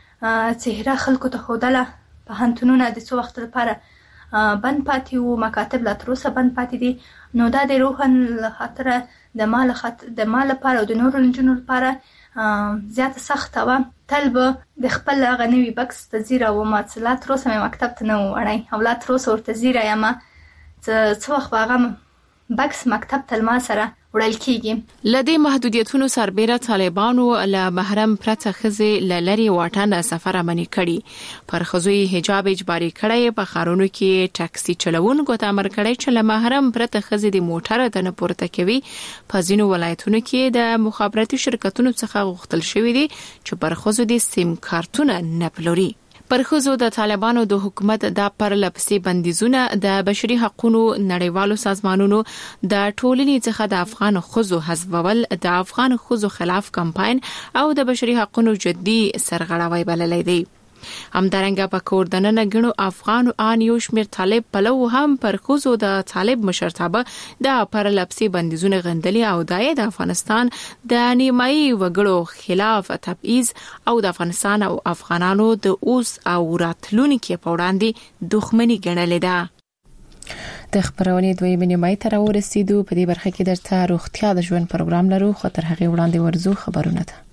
چهره خلکو ته خودله په هنتونونه د څو وخت لپاره بند پاتې وو. مکاتب لا تر اوسه بند پاتې دي. نو دا د روحن خاطر د مال خط د مال لپاره او د نورو لنجونو لپاره زیاته سخته و. تل به د خپل هغه نوی بکس ته زیره و. ما لا تر اوسه مکتب ته نه وړای او لا تر اوسه ورته زیره یم. څه وخت هغه بکس مکتب تل ما سره وړل کیږي. لدې محدودیتونو سربېره طالبانو له محرم پرته خزې لری واټن سفر امني کړي. پر خزوی حجاب اجباري کړي. په خارونو کې ټاکسي چلوونکو ته امر کړي چې له محرم پرته خزې د موټر ته نه پورته کوي. په ځینو ولایتونو کې د مخابراتي شرکتونو څخه غوښتل شوی دي چې پر خزو د سیم کارتونه نه پلوري. پر خزو د طالبانو د حکومت د پرلپسې بندیزونه د بشري حقوقو نړیوالو سازمانونو د ټولنې څخه د افغان خزو حذفول د افغان خزو خلاف کمپاین او د بشري حقوقو جدي سرغړاوی بللی دی. همدارنګه په کوردننه غنو افغان او ان یو شمیر طالب پلو هم پر خوځو د طالب مشرتابه د پرلپسي بندیزونه غندلي او د افغانستان د نیمایي وګړو خلاف تبعیض او د افغانستان او افغانانو د اوس او راتلونکو په وړاندې دښمنی ګڼلې ده. د خبرونې دوی منیمای تر ورسېدو په دې برخه کې درته روغتیا د ژوند پروګرام لرو خو تر هغه وړاندې ورزو خبرونه ده.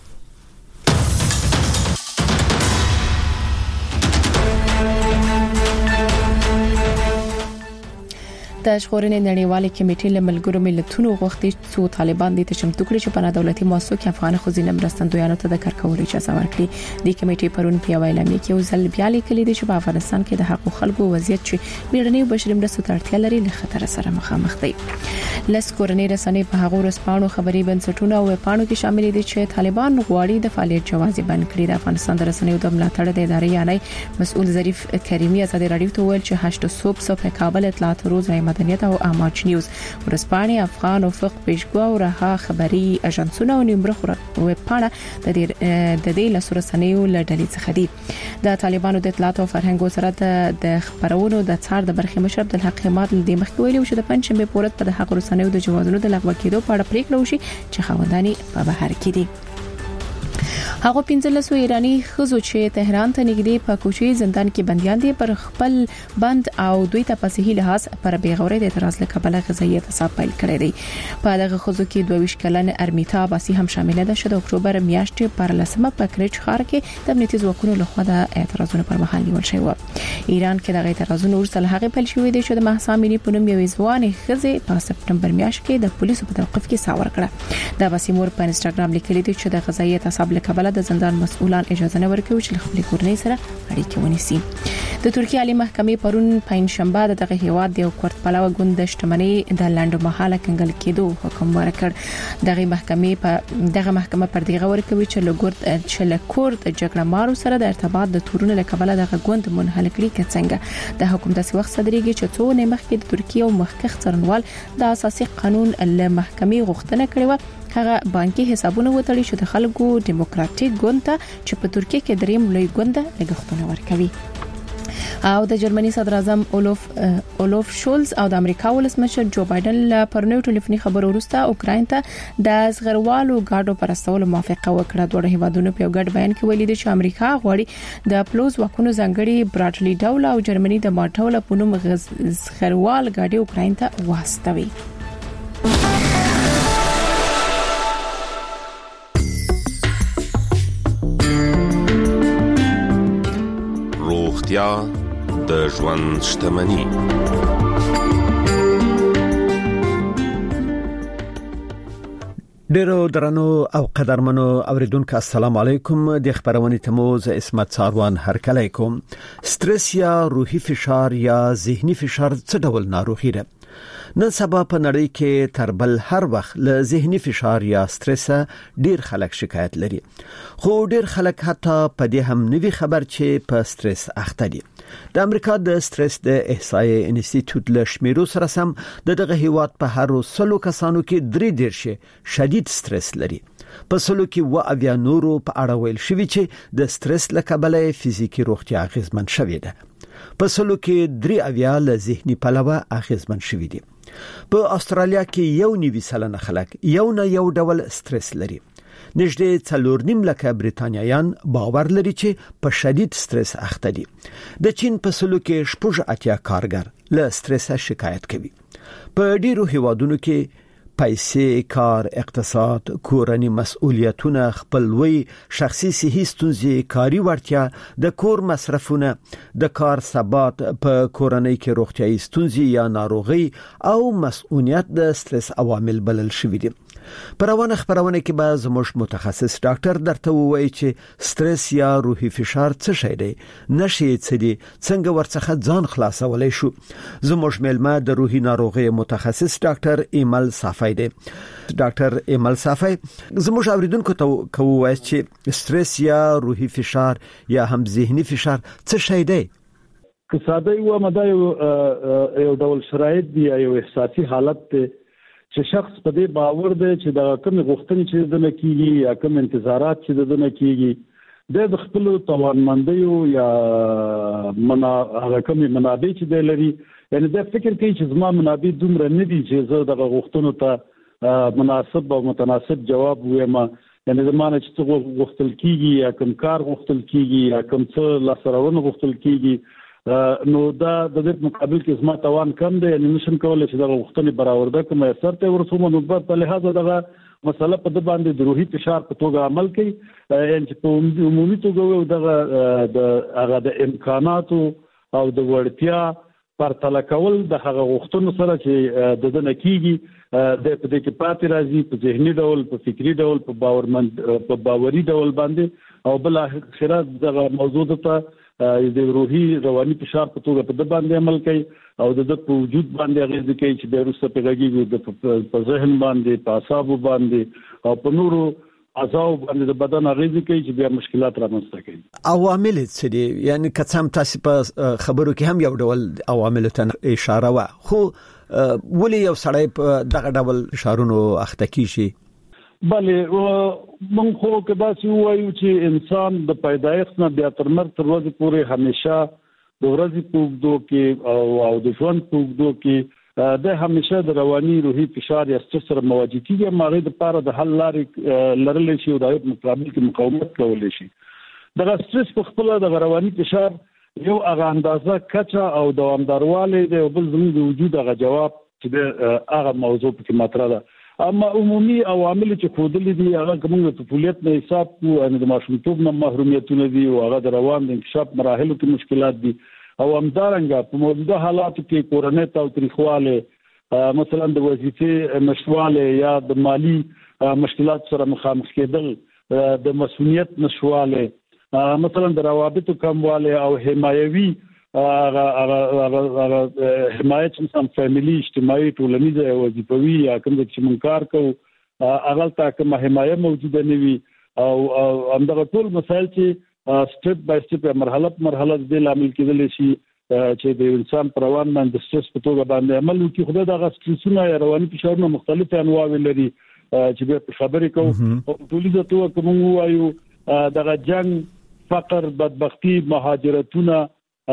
د ژغورنې نړیوالې کمیټې له ملګرو ملتونو غوښتي چې طالبان د تشمتو کړي چې په نادولتي مؤسسو کې افغان خزینه مرستندویانو ته د کار کولو اجازه ورکړي. د کمیټې پرون په اعلامیه کې یو ځل بیا لیکلي دي چې په افغانستان کې د حقوقو خلکو وضعیت چې بیړنۍ بشري مرستو ته اړتیا لري له خطر سره مخامخ دی. لس کورنۍ رسنۍ په هغو رسپانو خبري بنسټونو او وپاڼو کې شامل دي چې طالبان غواړي د فعالیت جواز بند کړي. د افغانستان د رسنیو د ملاتړ د ادارې یعنی مسؤل ظریف کریمي ازادي رادیو ته ویل چې هشت صبح په کابل اطلاعات روز مدنیت او اماج نیوز ورسپانې افغان افق پیشګو او رها خبري اژانسونه او نیمبرخ وپاڼه د دې د دې لسو رسنیو لړډلې څخه دي. د طالبانو د اطلاعات او فرهنګ سره د خبرونو د څار د برخې مشر عبدالحق حماد د مخکې ویلي چې د پنځمه پورت په حق رسنیو د جوازونو د لغوه کېدو په اړه پریکړه وشي چې خاوندانی په بهر کې دي. هغه پنځلسو ایرانی خزو چې تهران ته نږدې په کوچي زندان کې بنديان دي پر خپل بند او دوی ته په صحیح لحاظ پر بیغوري د اعتراض لکبله غذایي حساب پیل کړی دی. په دغه خزو کې دوه ویشت کلن ارمیتا باسی هم شامل ده چې د اکتوبر میاشتې پر لسمه په کرچ ښار کې د امنیتي ځواکونو لخوا د اعتراضونو پر مهال نیول شوی و. ایران کې د اعتراضونو ورسره هغه پیل شوی دی چې د مهسا امینی په نوم یو ځوانې خزه په سپټمبر میاشت کې د پولیسو په توقف کې ساور کړه. د باسی مور په انستګرام لیکلي دی چې د غذایي حساب لکبله د زندان مسؤلان اجازه نه ورکوي چې خپل کورنۍ سره اړیکه ونیسي. د ترکیه عالی محکمې پرون پنځشنبه د دغه هیواد د کورت پلاو ګوند د شتمنۍ د لاندو محاله کنګل کېدو حکم ورکړ. دغه محکمې په دغه محکمه پر دغه ورکوي چې لګورت چې لکورت جګړه مارو سره د ارتباط د تورونه لکبله دغه ګوند منحل کړي کڅنګ د حکومت داسې وخت صدرېږي چې څو نه مخکې د ترکیه او مخکخ څرنوال د اساسي قانون له محکمې غوښتنه کړې و هغه بانکي حسابونه وتړي چې د خلکو دیموکراتیک ګوند ته چې په ترکیه کې دریم لوی ګوند لګښتونه ورکوي. او د جرمني صدر اعظم اولوف اولوف شولز او د امریکا ولسمشر جو بایدن له پرونیو ټلیفوني خبرو وروسته اوکراین ته د زغروالو غاډو پرستولو موافقه وکړه. دوه هیوادونو په ګډ بیان کې ویلي دي چې امریکا غواړي د پلوز واکونو ځنګړي براټلی ډول او جرمني د ماټول په نوم زغروال غاډي اوکراین ته واستوي. روغتیا د ژوند شتمني. ډیرو درنو او قدرمنو اوریدونکو السلام علیکم. د خبرونې تموز اسمت ساروان هرکلی کوم. سترس یا روحي فشار یا ذهني فشار څه ډول ناروغي ده؟ نن سبا په نړۍ کې تر بل هر وخت له ذهني فشار یا سترس ډیر خلک شکایت لري، خو ډیر خلک حتی په دې هم نوي خبر چې په سترس اخته دي. د امریکا د سترس د احصایې انسټیټیوټ له شمیرو سره سم د دغه هیواد په هر سلو کسانو کې درې دیرشه شدید سترس لري. په سلو کې و اویا نورو په اړه ویل شوی چې د سترس له کبله فزیکی روغتیا اغیزمن شوی ده. په سلو کې درې اویا له ذهني پلوه اغیزمن شوی دي. په استرالیا کې یو نیوي سلنه خلک یو نه یو ډول سترس لري. نږدې څلور نیم لکه بریتانیایان باور لري چې په شدید سترس اخته دي. د چین په سلو کې شپږ اتیا کارګر له سترس شکایت کوي. په ډیرو هیوادونو کې پیسې، کار، اقتصاد، کورنی مسؤلیتونه، خپلوي، شخصي صحي ستونزې، کاري وړتیا، د کور مصرفونه، د کار ثبات، په کورنۍ کې روغتيایي ستونزې یا ناروغي او مسؤلیت د سترس عوامل بلل شوي دي. پر روانه خبرونه کې به زموږ متخصص ډاکټر درته وایي چې سترس یا روحي فشار څه شی دی، نشي څه دي، څنګه ورڅخه ځان خلاصولای شو. زموږ ملما د روحي ناروغي متخصص ډاکټر ایمل صافی دی. ډاکټر ایمل صافی زموږ اوریدونکو ته کوي چې سترس یا روحي فشار یا هم ذهني فشار څه شی دی. که ساده یو مده یو ډول شرایط دی، یو احساسي حالت دی چې شخص په دې باور دی چې دا کوم غوښتنې چې دنه کیږي یا کوم انتظارات چې دنه کیږي د خپل توانمندیو یا منا هغه کومي منابع چې د لري یعنی د فکر کوي چې زما منابع دومره نه دي چې زه د غوښتنو ته مناسب او متناسب جواب وایم یعنی زمانه چې څه غوښتل کیږي یا کوم کار غوښتل کیږي یا کوم څه لاسرونه غوښتل کیږي نو دا د دې مقابل کې زما توان کم دی یعنی نشم کولای چې د غوښتنې برابر کړم یا سر ته ورسوم نو په لحاظ دغه مسله په د باندې د روحي فشار په توګه عمل کوي یعنی چې په عمومي توګه دغه د هغه د امکاناتو او د وړتیا پرتله کول د هغه غوښتنو سره چې د دنه کیږي د په دې کې پاتې راځي په ذهني ډول په فکری ډول په باورمند په باوري ډول باندې او بل اخر دغه موضوع ته د روحي رواني فشار په توګه په د باندې عمل کوي او د په وجود باندې اغیز کوي چې د روسه پیغاږي د په ذهن باندې په اعصاب باندې او په نورو اعضاء باندې د بدن اغیز کوي چې بیا مشکلات رامنځته کوي. عوامل څه دي؟ یعنی کڅم تاسو په خبرو کې هم یو ډول عوامل ته اشاره وا خو ولې یو سړی په دغه ډول اشارونو اخته کیږي؟ بله من خو کدا چې وایو چې انسان د پیدایښت نه بیا تر مرګ تر ورځې پورې همیشه د ورځې په اوږدو کې او او د ژوند په اوږدو کې د همیشه د رواني روحي فشار یا سترس سره مواجه کیږي ماغه د پاره د حل لارې لرل شي او د مقابل کې مقاومت کول شي. د سترس په خپل د رواني فشار یو هغه اندازه کچا او دوامدارواله د بل زموږ د وجود هغه جواب چې د هغه موضوع په مطرح ده. اما عمومي عوامل چې خودلې دي هغه کومه په فعالیت نه حساب کو ان د ماشومتوب نه محرومیتونه دي او هغه د روان د انکشاف مراحلو کې مشکلات دي او همدارنګه په موجوده حالاتو کې کورنۍ تاوتریخواله مثلا د وظیفې نشواله یا د مالی مشکلات سره مخامخ کېدل د مسؤلیت نشواله مثلا د روابطو کمواله او حمایوي هغه هغه حمایت انسان فاميلي اجتماعي ټولنیزه وظیفوي یا کوم چې مونږ کار کوو هغه تا کوم حمایه موجوده نه وي او همدغه ټول مسایل چې سټپ بای سټپ مرحله په مرحله د عمل کېدل شي چې د انسان پر روان باندې سترس په توګه باندې عمل وکړي خو دغه سترسونه یا رواني فشارونه مختلف انواع لري چې به خبرې کوو او ټولې د توګه کوم وایو دغه جنگ فقر بدبختی مهاجرتونه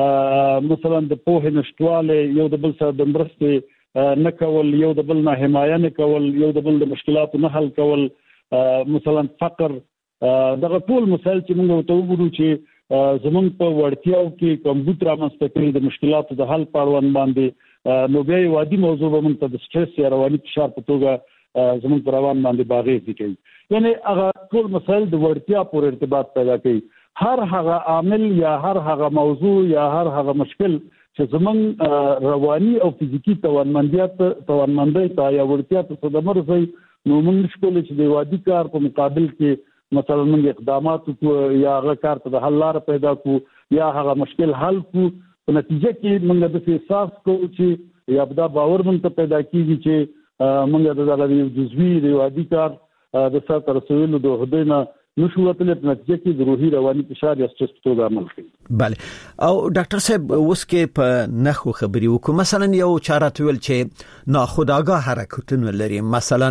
مثلا د پوهې نشټواله یو د بل سره د مرستې نه کول یو د بل نه حمایه نه کول یو د بل د مشکلاتو نه حل کول مثلا فقر دغه ټول مسایل چې موږ ته وګورو چې زمونږ په وړتیاو کې کمبیوټر رامنځته کړي د مشکلاتو د حل پاروان باندې نو بیا یو عادي موضوع به موږ ته د سټرس یا رواني فشار په توګه زمونږ پر روان باندې باغې کوي یعنی هغه ټول مسایل د وړتیا پورې ارتباط پیدا کوي. هر هغه عامل یا هر هغه موضوع یا هر هغه مشکل چې زمون رواني او فزیکی توانمندیت توانمندۍ ته یا ورتیا ته صدمه رسوي نو موږ شکل چې د وادي کار په مقابل کې مثلا موږ اقدامات کوو یا هغه کار ته د حل لار پیدا کوو یا هغه مشکل حل کوو په نتیجه کې موږ د احساس کوو چې یا بدا باور موږ ته پیدا کیږي چې موږ د دغه جزوی د وادي کار د سر تر رسولو د هدینا نشو وتل په نتیجه کې د روحي رواني فشار یا سترس په توګه عمل کوي. بله او ډاکټر صاحب اوس کې په نخو خبري وکړو مثلا یو چاره تول چې ناخودآگاه حرکتونه لري مثلا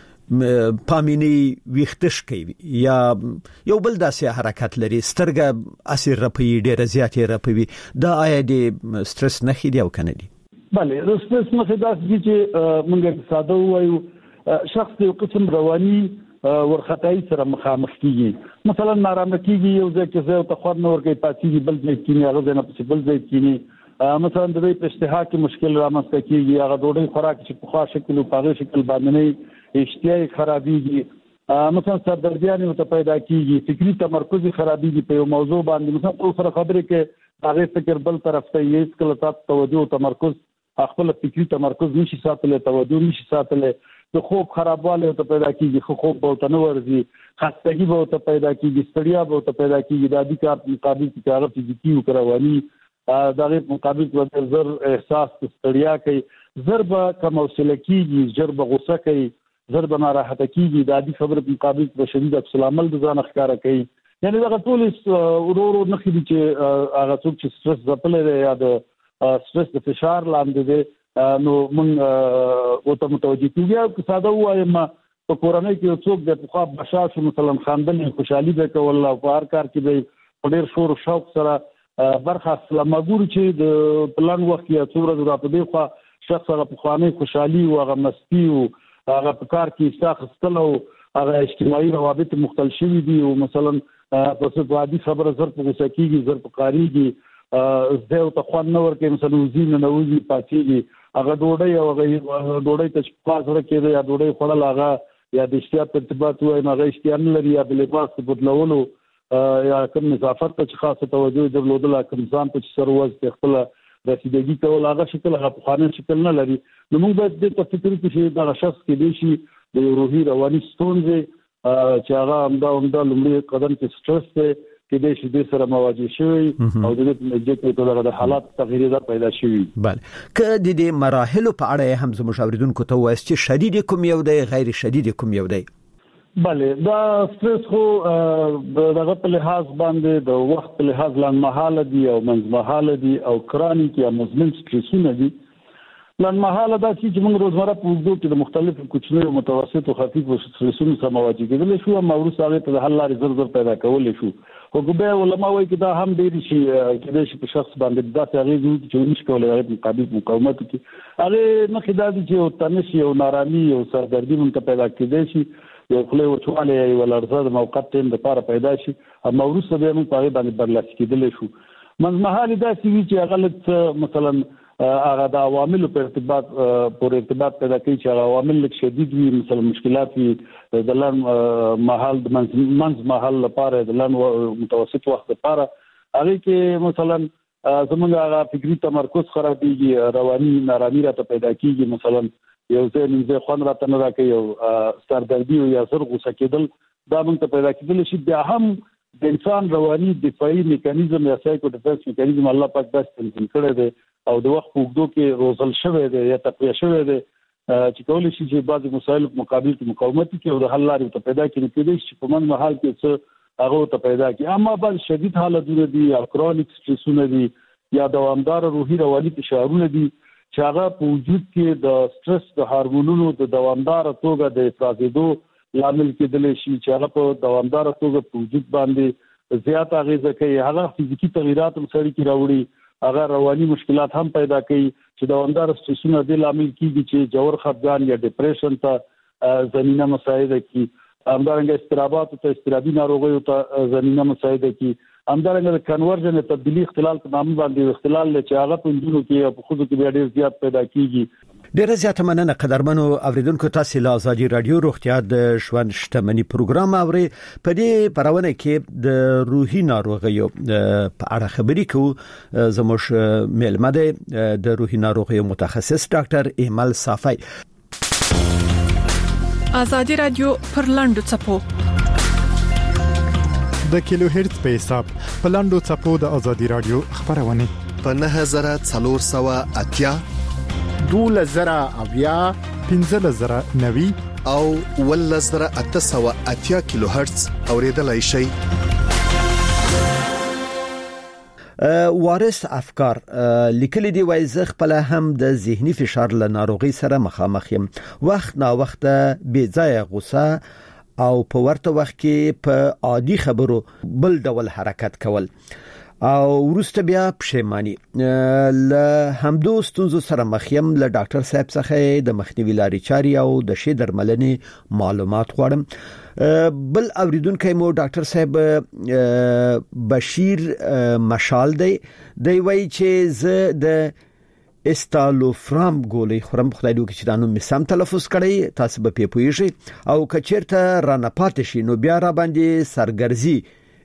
پامینی ویختش کوي یا یو بل داسې حرکت لري سترګه اسیر رپي ډېر زیاتې رپوي دا آیا د سترس نه خېدي او کنه دي؟ بله د سترس نه خېداسي چې موږ ساده وایو شخص یو قسم رواني ورختای سره مخامخ کیږي مثلا نارامه کیږي یو ځکه چې یو تخور نور کوي پاتې بل ځای کې هغه نه په بل ځای کې مثلا د دې په اشتها کې مشکل رامنځته کیږي هغه ډوډۍ خوراک چې په خاص شکل او په شکل باندې نه اشتهای خرابېږي مثلا سردردیان ته پیدا کیږي فکری تمرکز خرابېږي په یو موضوع باندې مثلا په سره خبرې کې هغه فکر بل طرف ته یې کله تاسو توجه او تمرکز خپل فکری تمرکز نشي ساتل توجه نشي ساتل د خوب خرابواله ته پیدا کیږي خو خوب به تنه ورزي خستګي به ته پیدا کیږي ستړیا به ته پیدا کیږي د دې کار مقابل کې هغه فزیکی او کروانی د غیر مقابل په زر احساس ستړیا کوي ضرب کم حوصله کیږي ضرب غوسه کوي ضرب ناراحت کیږي د دې خبر په مقابل په شدید عکس العمل د ځان ښکارا کوي یعنی دا ټول ورو ورو نخې دي چې هغه څوک چې سترس ځپلې یا د سترس د فشار لاندې دي نو موږ او ته متوجي کیږي چې ساده وایم په کورنۍ کې څوک د خو بشاش مثلا خاندل خوشحالي به کول او په هر کار کې به ډېر شور او شوق سره برخه سلامګور چې د پلان وخت یا څوره د په دی خو شخص هغه په خواني خوشحالي او هغه مستی او هغه په کار کې استخستل او هغه اجتماعي روابط مختل شوي دي او مثلا په څه وادي خبره زر په وسکیږي زر په قاریږي زه او تخوان نور کې مثلا وزین نه وزي پاتېږي هغه ډوډۍ او هغه ډوډۍ ته پاس ورکې یا ډوډۍ خړل هغه یا د اشتیا په ارتباط وای نه هغه اشتیا نه لري یا د لباس په بدلولو یا کوم نظافت ته خاصه توجه درلودل کوم ځان په سروز په خپل رسیدګي کول هغه شکل هغه په خانه شکل نه لري نو موږ باید د تفکر کې دا شخص کې دی شي د روحي رواني ستونزې چې هغه همدا همدا لومړی قدم کې سټرس دی کې د شي د سره مواجه شوی او د دې په د حالات تغییرات پیدا شوی بله که د دې مراحل په اړه هم زموږ اوریدونکو ته وایي چې شدید کوم یو دی غیر شدید کوم یو دی بله دا سټرس خو دغه په لحاظ باندې د وخت په لحاظ لنډمهاله دي او منځمهاله دي او کرونیک یا مزمن سټرسونه دي لنډمهاله دا چې موږ روزمره په وګړو کې د مختلفو کوچنیو متوسط او خفیف سټرسونو سره مواجه کېدل شو او ورسره هغه ته حل لارې زر زر پیدا کول شو خو ګوبه علماء وايي چې دا هم ډېر شي چې د شخص باندې دا هغه چې نشي کولای هغه مقابل مقاومت کوي هغه نه خدای چې او تنشي او نارامي او سردردي مونږ پیدا کېدای شي یو خلې وچواله یو لرزه د موقت ټیم د لپاره پیدا شي اما ورسره به موږ په باندې برلاس کېدل شو منځمهاله دا چې هغه غلط مثلا هغه د عواملو په ارتباط پر ارتباط پیدا کوي چې عوامل شدید وي مثلا مشکلات وي د لن محل د منځ محل لپاره د لن متوسط وخت لپاره هغه کې مثلا زمونږ هغه فکری تمرکز خرابېږي رواني نارامي راته پیدا کیږي مثلا یو ځای نه خوان راته نه راکې یو سردردي او یا سر غوسه کېدل دا موږ ته پیدا کېدل شي بیا هم د انسان رواني دفاعي میکانیزم یا سایکو ډیفنس میکانیزم الله پاک داس تنظیم کړی دی او د وخت په وګړو کې روزل شوی دی یا تقویه شوی دی چې کولای شي چې بعض مسایل په مقابل کې مقاومت کوي او د حل لارې ته پیدا کړي کېدای شي په من محل کې څه هغه ته پیدا کړي اما بل شدید حالتونه دي یا کرونیک سټرسونه دي یا دوامدار روحي رواني فشارونه دي چې هغه په وجود کې د سټرس د هورمونونو د دوامدار توګه د افرازېدو لامل کېدل شي چې هغه په دوامدار توګه په وجود باندې زیات اغیزه کوي هغه فزیکی تغیرات هم سره کې راوړي هغه رواني مشکلات هم پیدا کوي چې دوامدار سټرسونه د لامل کېږي چې جوړ خپګان یا ډیپریشن ته زمينه مساعده کوي همدارنګه استرابات ته استرابي ناروغیو ته زمينه مساعده کوي همدارنګه کنورژن تبدیلی اختلال په نامه باندې اختلال چې هغه په جنونو کې په خود کې ډېر زیات پیدا کیږي ډیره زیاته مننه قدرمنو اوریدونکو تاسو له ازادي رادیو روغتیا د ژوند شتمنۍ پروګرام اوري په دې پرونه کې د روحي ناروغیو په اړه خبرې کوو زموږ میلمه ده د روحي ناروغیو متخصص ډاکټر ایمل صافی ازادي رادیو پر لاندو چپو د کیلو هرتز په حساب په لاندو چپو د ازادي رادیو خبرونه په نه زره څلور سوه اتیا دوله زره اویا پنځه زره نوي او ول زره اته سوه اتیا کیلو هرتز اوریدلای شي وارث افکار لیکلي دی وای زه خپل هم د ذهني فشار له ناروغي سره مخامخ یم وخت نا وخت بې ځای غوسه او په ورته وخت کې په عادي خبرو بل ډول حرکت کول او ورسته بیا پښیمانی له همدو ستونزو سره مخ یم له ډاکټر صاحب څخه د مخنیوي لارې چاري او د شی درملنې معلومات غواړم بل اوریدونکو مو ډاکټر صاحب بشیر مشال دی دی وای چې زه د استالوفرام ګولې خورم خدای دې وکړي چې دا نوم مې سم تلفظ کړی تاسو به پی پوهیږئ او کچیرته رانه پاتې شي نو بیا را باندې سرګرزي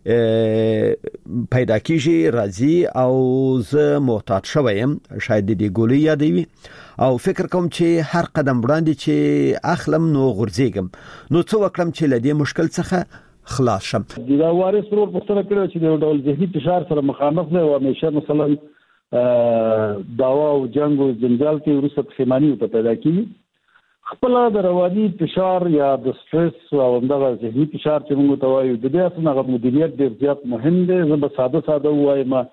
پیدا کیږي راځي او زه محتاط شوم شاید دې ګولې یادوي او فکر کوم چې هر قدم وړاندې چې اخلم نو غورځېږم نو څه وکړم چې لدې مشکل څخه خلاص شم دا وارث ورور په سره کړو چې د ډول ذهني فشار سره مخامخ دی او همیشه مثلا داوا او جنگ او جنجال کې ورسره پښیمانی ته پیدا کیږي خپل د رواني فشار یا د سټرس او دغه ذهني فشار چې موږ ته وایو د دې اصله غو مدیریت ډیر زیات مهم دی زه به ساده ساده وایم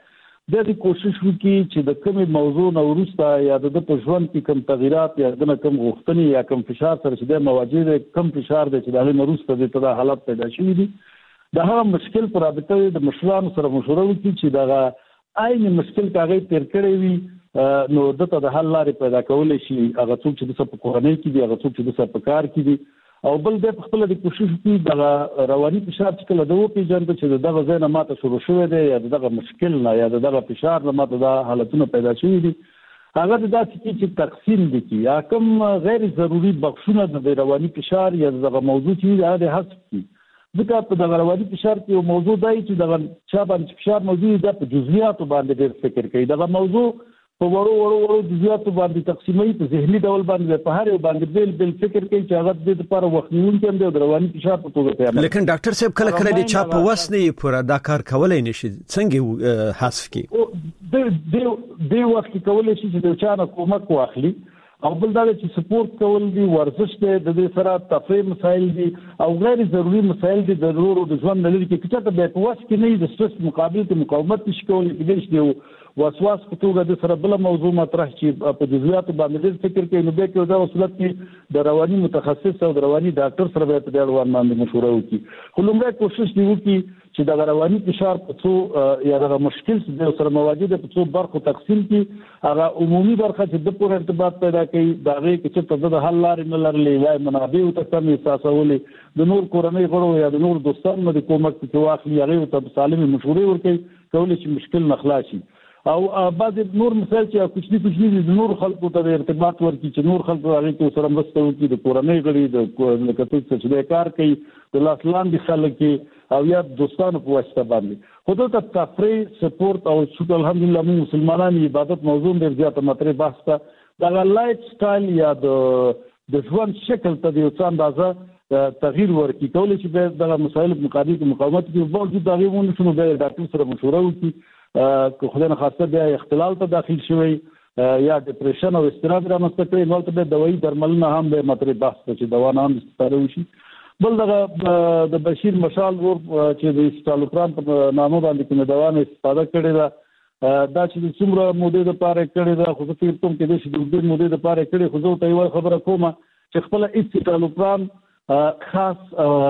د دې کوشش وکړي چې د کومې موضوع نو ورسته یا د په ژوند کې کوم تغیرات یا د کوم غوښتنې یا کوم فشار سره چې د مواجه دي کوم فشار دی چې د هغه ورسته د تدا حالت پیدا شي دي د هغه مشکل پر رابطه د مشرانو سره مشوره وکړي چې دا عین مشکل کاغې تیر کړی وي نو دته د حل لارې پیدا کول شي هغه څوک چې د په کورنۍ کې دي هغه څوک چې د په کار کې دي او بل د خپل د کوشش کې د رواني فشار چې کله د وپی جن چې دغه ځای نه ماته شروع شوه دی یا دغه مشکل نه یا دغه فشار نه ماته د حالتونو پیدا شوي دي هغه د داسې چې تقسیم دي کی یا کوم غیر ضروري بخښونه د رواني فشار یا دغه موضوع چې د حذف کی ځکه په دغه رواني فشار کې یو موضوع دی چې دغه چا باندې فشار موجود دی په جزئیات باندې ډېر فکر کوي دغه موضوع په وړو وړو وړو جزئیات باندې تقسیمي په ذهني ډول باندې په هر یو باندې بل بل فکر کوي چې هغه د لپاره وخت نیونکی هم د رواني فشار په توګه پیدا لیکن ډاکټر صاحب کله کله د چا په وسنې پورا دا کار کولای نشي څنګه حذف کی د د د وخت کولای شي چې د چا نه کومک واخلي او بل دا چې سپورت کول دي ورزش دی د دې سره تفریح مسایل دي او غیر ضروري مسایل دي د ضرورو د ژوند لري کې چې ته په واسه کې نه د سټرس مقابل ته مقاومت نشي کولای کېږي چې وسواس په توګه د سره بل موضوع مطرح چې په جزئیات باندې فکر کوي نو به کې دا وصلت کې د رواني متخصص او د رواني ډاکټر سره به په ډول باندې مشوره وکړي خو لومړی کوشش دی وکړي چې د رواني فشار په څو یا د مشکل سره مواجه د په څو برخو تقسیم کړي هغه عمومي برخه چې د پوره ارتباط پیدا کوي دا غي چې ته د حل لارې نه لرلې یا منابع او تکم احساسولې د نور کورنۍ غړو یا د نور دوستانو د کومک په واخلي هغه ته سالمه مشورې ورکړي کولای شي مشکل نخلاشي او بعض نور مثال چې کوچني کوچني د نور خلکو ته ارتباط ورکړي چې نور خلکو هغه ته سره مرسته وکړي د کورنۍ غړي د لکه چې د کار کوي د لاس لاندې خلک او یا دوستانو په واسطه باندې خو د تفریح سپورت او شکر الحمدلله موږ مسلمانان عبادت موضوع ډېر زیات مطرح بحث ته د لایف سټایل یا د د ژوند شکل ته د یو څه اندازه تغییر ورکړي کولای شي د مسایل مقابل کې مقاومت کوي باوجود هغه مونږ شنو د ډاکټر سره مشوره وکړي که خدای نه خاصه بیا اختلال ته داخل شوی یا ډیپریشن او استراب رامنځته کوي نو ته د دوايي درملنه هم به مطرح بحث چې دوا نه هم استفاده وشي بل دغه د بشیر مشال ور چې د استالوپران په نامه باندې کوم دوا نه استفاده کړي دا دا چې څومره مودې لپاره کړي دا خو څه کوم کې د شې د مودې لپاره کړي خو زه ته یو خبره کوم چې خپل استالوپران خاص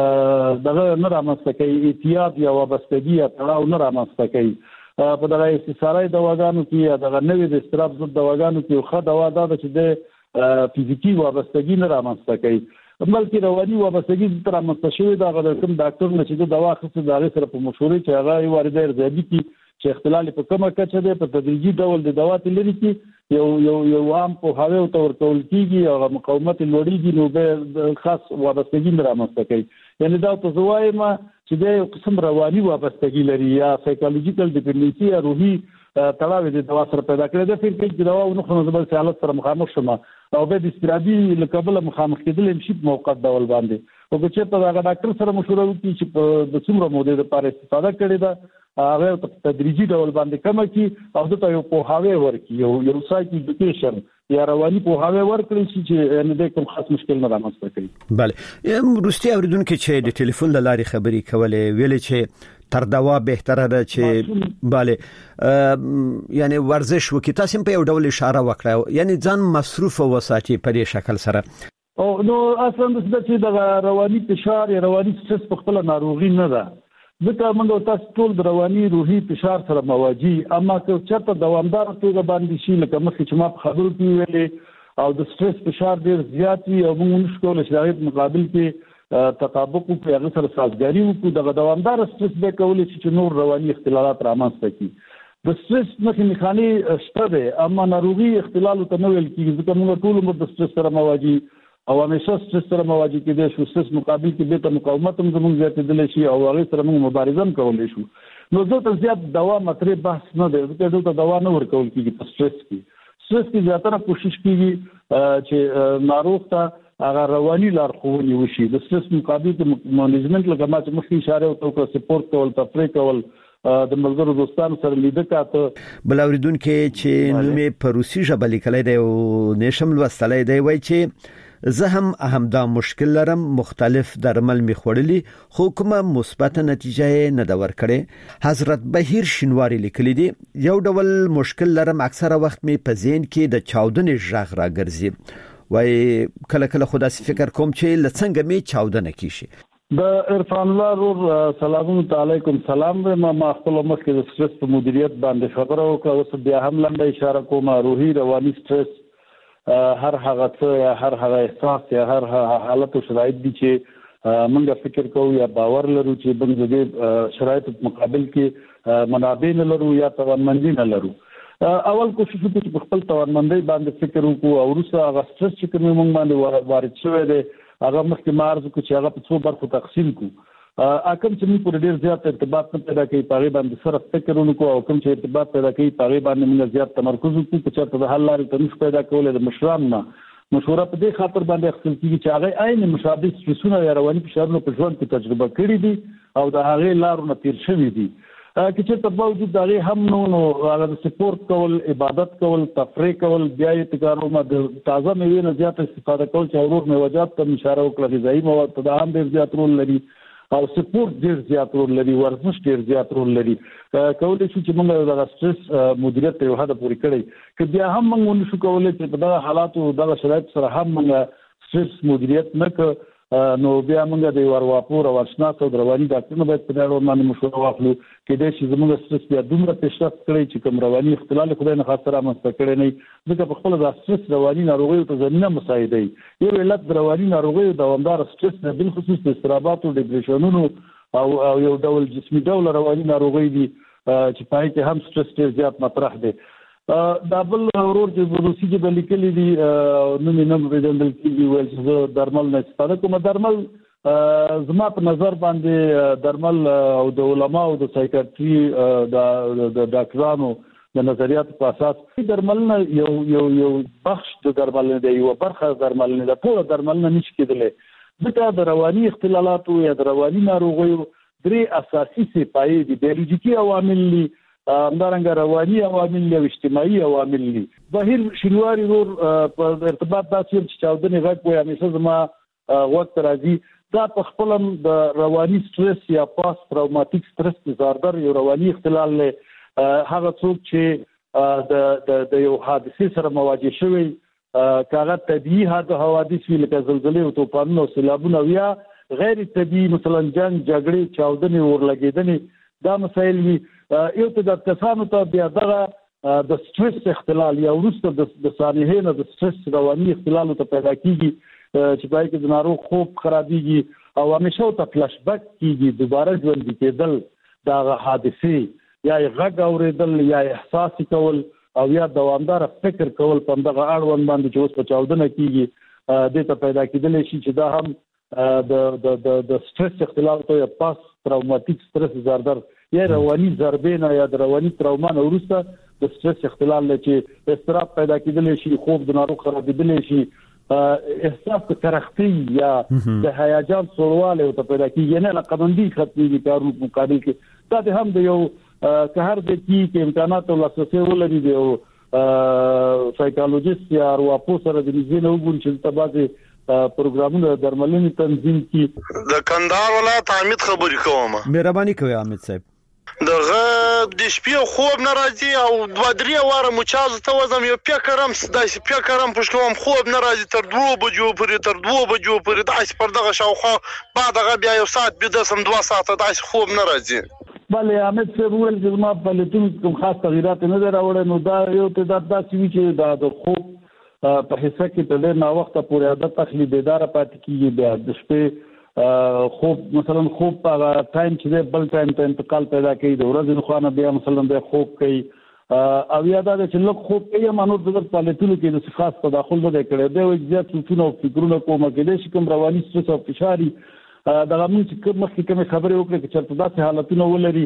دغه نه رامنځته کوي احتیاط یا وابستګي یا تړاو نه رامنځته کوي په دغه استثاري دواګانو کې یا دغه نوې د استراب ضد دواګانو کې خو دوا دا چې د فزیکی وابستګي نه رامنځته کوي بلکې رواني وابستګي تر رامنځته شوی دا غوډه کوم ډاکټر نه چې د دوا خصوصي دغه سره په مشورې چې هغه وارده ارزیابي کی چې اختلال په کومه کچه ده په تدریجي ډول د دوا تلري کې یو یو یو عام په هاوی او تور کول کیږي او مقاومت لوړیږي نو به خاص وابستګي نه رامنځته کوي یعنی دا په زوایم چې د یو قسم رواني وابستګي لري یا سایکولوژیکل ډیپندنسي یا روحي تړاو د دوا سره پیدا کړی د فکر کې دوا نو خو زبر حالت سره مخامخ شوم او به د استرابي لکبل مخامخ کېدل هم شي په موقت ډول باندې او چې په هغه ډاکټر سره مشوره وکړي چې د څومره مودې لپاره استفاده کړي دا هغه په تدریجي ډول باندې کم کی او د یو په هاوی ورکی یو یو سایکیټیشن یا رواني په هاوی ورکړي چې نه د کوم خاص مشکل نه رامنځته کوي bale روسي اوریدونکو چې د ټلیفون لاري خبري کولې ویلې چې تر دوا بهتره ده چې bale یعنی ورزش وکي تاسو په یو ډول اشاره وکړه یعنی ځان مصروف وساتي په دې شکل سره او نو اصلا د چې د رواني فشار یا رواني سټرس په خپل ناروغي نه ده ځکه موږ تاسو ټول د رواني روحي فشار سره مواجه اما که چېرته دوامدار توګه باندې شي لکه مخکې چې ما په خبرو کې ویلې او د سټرس فشار ډیر زیات وي او موږ نشو کولای چې هغه مقابل کې تطابق او هغه سره سازګاری وکړو د دوامدار سټرس به کولای شي چې نور رواني اختلالات رامنځته کړي د سټرس مخې مخاني شته ده اما ناروغي اختلال ته نه ویل کېږي ځکه موږ ټول عمر د سټرس سره مواجه او همیشه سټرس سره مواجه کېدای شو سټرس مقابل کې به ته مقاومت هم زموږ زیاتېدلی شي او هغه سره موږ مبارزه هم کولی شو نو دلته زیات دوا مطرح بحث نه دی ځکه دلته دوا نه ورکول کېږي په سټرس کې سټرس کې زیاتره کوشش کېږي چې ناروغ ته هغه رواني لارښوونې وشي د سټرس مقابل کې منیجمنت لکه ما چې مخکې اشاره وکړه سپورت کول تفریح کول د ملګرو دوستانو سره لیدل کاته بل اوریدونکو چې نومې په روسي ژبه لیکلای دی او نشم لوستلای دی وایي چې زه هم همدا مشکل لرم، مختلف درمل می خوړلي خو کومه مثبت نتیجه نه دا ورکړې. حضرت بهیر شینواری لیکلی دی یو ډول مشکل لرم، اکثره وخت می په ذهن کې د چاودنې ژغ راګرځي. وای کله کله خدا سي فکر کوم چې لڅنګ می چاودنه کیشي. د عرفان الله رور سلام علیکم. سلام ما ما خپل مخ کې د سټرس په مدیریت باندې خبره وکړه. اوس بیا هم لنډه اشاره کوم، روحي رواني سټرس هر هغه څه یا هر هغه احساس یا هر هغه حالت او شرایط دي چې موږ فکر کوو یا باور لرو چې موږ د شرایطو په مقابل کې منابع نه لرو یا توانمندي نه لرو. اول کوشش وکړو چې خپل توانمندۍ باندې فکر وکړو او وروسته هغه سټرس چې کوم موږ باندې وارد شوی دی هغه مخکې مارز کو چې هغه په څو برخو تقسیم کو. اکم چې موږ پر ډیر زیات ارتباط نه پیدا کوي پاره باندې سره فکر وکړو او کوم چې ارتباط پیدا کوي پاره باندې موږ زیات تمرکز وکړو چې چېرته د حل لارې تنظیم پیدا کول د مشران نه مشوره په دې خاطر باندې اخیستل کیږي چې هغه عین مشابه سټرسونه یا رواني فشارونه په ژوند کې تجربه کړي دي او د هغه لارو نه تیر شوي دي. که چې په باوجود دغه هم نو نو هغه سپورت کول، عبادت کول، تفریح کول، بیا یې تکارو ما د تازه میوې نه زیات استفاده کول چې اورور میوجات ته اشاره وکړه، غذایی مواد ته هم ډیر زیات رول لري او سپورت ډیر زیات رول لري، ورزش ډیر زیات رول لري. کولای شو چې موږ د سټرس مدیریت ته حد پورې کړی که بیا هم موږ ونشو کولای چې په دغه حالاتو دغه شرایط سره هم موږ سټرس مدیریت نه ک نو بیا موږ د ورواپور او ورشناس او رواني ډاکټرانو باید په اړه باندې مشوره واخلو کې د شي زموږ سټرس بیا دومره پیشرفت کړی چې کوم رواني اختلال خدای نه خاطر رامنځته کړی نه ځکه په خپل د سټرس رواني ناروغیو ته زمينه مساعده یو علت د رواني ناروغیو دوامدار سټرس نه بل خصوص د اضطرابات او ډیپریشنونو او یو ډول جسمي ډول رواني ناروغي دي چې پای کې هم سټرس ډیر زیات مطرح دی. دا بل ورور چې روسي کې د لیکلي دي نو نه نم ریډندل کیږي ول چې درمل نه استفاده کوم. درمل زما په نظر باندې درمل او د علماء او د سایکیاتري د ډاکټرانو د نظریات په اساس درمل نه یو یو یو بخش د درمل نه دی، یو برخه درمل نه ده، ټول درمل نه نشي کېدلی ځکه د رواني اختلالاتو یا د رواني ناروغیو درې اساسي صفایي دي، بیولوژیکي عوامل دي، همدارنګه رواني عوامل او اجتماعي عوامل دي. بهیر شینواری رور په ارتباط داسې چې چاودنې غږ وي همیشه زما وخت راځي دا په خپل د رواني سټرس یا پاست تراوماتیک سټرس ډیزاردر یو رواني اختلال له هغه څوک چې د د یو حادثه سره مواجه شوی کاغه طبيعي حوادث وی لکه زلزلې او طوفانونه او سیلابونه یا غیر طبيعي مثلا جنگ جګړې چاودنې ورلګېدنې دا مسایل وي. یو ته د کسانو ته بیا دغه د سټرس اختلال یا وروسته د سانحې نه د سټرس رواني اختلال ته پیدا کیږي چې پای کې د ناروغ خوب خرابېږي او همیشه ته فلش بیک کیږي، دوباره ژوند کېدل دا حادثه یا غږ اوریدل یا احساس کول او یا دوامدار فکر کول په دغه اړوند باندې چې اوس په چاودنه کیږي د ته پیدا کېدل شي چې دا هم د د د سټرس اختلال ته یا پاس تراوماتیک سټرس ډیزاردر یا رواني ضربې نه یا د رواني تراوما نه وروسته د سټرس اختلال له چې اضطراب پیدا کېدل شي، خوب د ناروغ خرابېدل شي، احساس د کرختي یا د هیجان سرواله او ته پیدا کېږي نه لقبندي ختمي کارو مقابل کې دا هم د یو قهر د کی کې امکانات او لاسرسي ولري دی او سایکولوژیست یا ارواپوه سره د دې نه وګوري چې تبازي پروګرامونه درملنې تنظیم کی. د کندهار ولایت حمید خبرې کوم. مهرباني کوي حمید صاحب. دغه د شپې خوب ناراضي او دوه درې واره مچاز ته وزم یو فکرم داسې فکرم پښکوم خوب ناراضي تر دوه بجو پورې تر دوه بجو پورې داسې پر دغه شاوخوا بعدغه بیا یو ساعت بیا دسم دوه ساعته داسې خوب ناراضي. بله حمید صاحب ویل چې ما په لټون کوم خاص تغیرات نه راوړل نو دا یو ته دا داسې وی چې دا د خوب په حصہ کې په ډېر نا وخت پورې عادت تخلی بیدار پاتې کیږي، بیا د شپې خوب مثلا خوب په ټایم چې بل ټایم ته انتقال پیدا کوي، د ورځې خو نه بیا مثلا د خوب کوي او یا دا چې لږ خوب کوي مانو د فعالیتونو کې د خاص تداخل نه کړي دی او زیات څه نو فکرونه کومه کې د شکم رواني سترس او فشاري دا موږ چې کوم مخکې کوم خبرې وکړې چې چرته داسې حالتونه ولري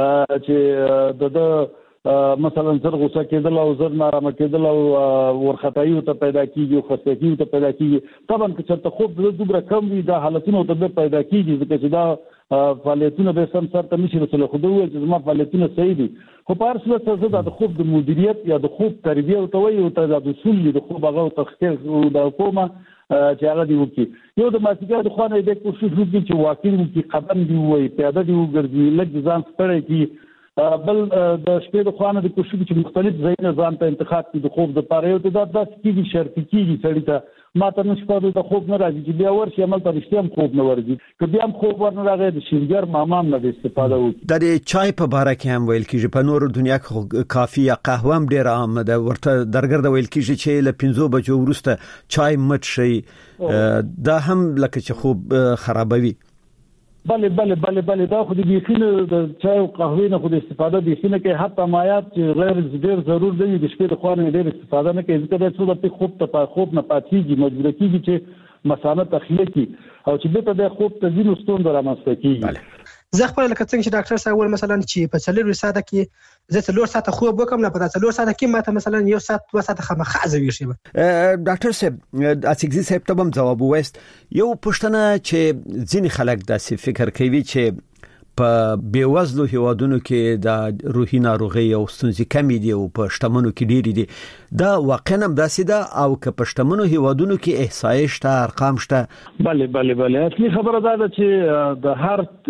چې د مثلا زر غوسه کېدل او زر نارامه کېدل او ورختایي ته پیدا کیږي او خستګي ته پیدا کیږي. طبعا که چېرته خوب د دومره کم وي دا حالتونه ته پیدا کیږي ځکه چې دا فعالیتونه به سم سره ته نشي رسول خو دوی چې زما فعالیتونه صحیح دي خو په هر صورت زه د خوب د مدیریت یا د خوب تربیه او توي او ته د اصول د خوب هغه تخکیر او د کومه چې هغه دی وکي یو د ماسیګر د خوانه د کوشش وکړي چې واقعي وکي قدم دی وي پیاده دی وګرځي لږ ځان ستړی کی بل د شپې د خوانه د کوشش چې مختلف ځایونه ځان ته انتخاب کړي د خوب د پاره یو د داس کیږي شرط کیږي سړی ته ما ته نشو د خوب نه راځي چې بیا ورشي عمل ته رښتیا هم خوب نه ورځي که بیا هم خوب ورنه راغی د شیرګر مامام نه استفاده وکړي د چای په باره کې هم ویل کیږي په نورو دنیا کې کافي یا قهوه هم ډیر عام ده ورته درګرد ویل کیږي چې له پنځو بجو وروسته چای مت شي دا هم لکه چې خوب خرابوي بله بله بله بله دا خو د بیخینه د چای او قهوې نه خو د استفاده بیخینه کې حتی مایات چې غیر ډیر ضرور دی د شپې د خوانه ډیر استفاده نه کوي ځکه دا څه د خوب ته خوب نه پاتېږي مجبور کیږي چې مسانه تخلیه کی او چې به د خوب ته ځینو ستوند رامنځته کیږي زه خپل لکه څنګه چې ډاکټر صاحب ول مثلا چې په څلور ساعته کې زه څلور ساعته خوب وکم نه په څلور ساعته کې ماته مثلا یو ساعت دوه ساعته خامخا ځوي شي ډاکټر صاحب اڅګزي صاحب ته هم جواب وست یو پښتنه چې ځینې خلک داسې فکر کوي چې په بیوزلو هیوادونو کې د روحي ناروغي او ستونزې کمی دي او په شتمنو کې ډېری دي دا واقعا هم داسې ده او که په شتمنو هیوادونو کې احصایې شته ارقام شته بله بله بله اصلي خبره دا ده چې د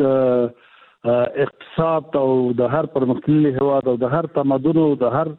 هر اقتصاد او د هر پرمختللي هیواد او د هر تمدن او د هر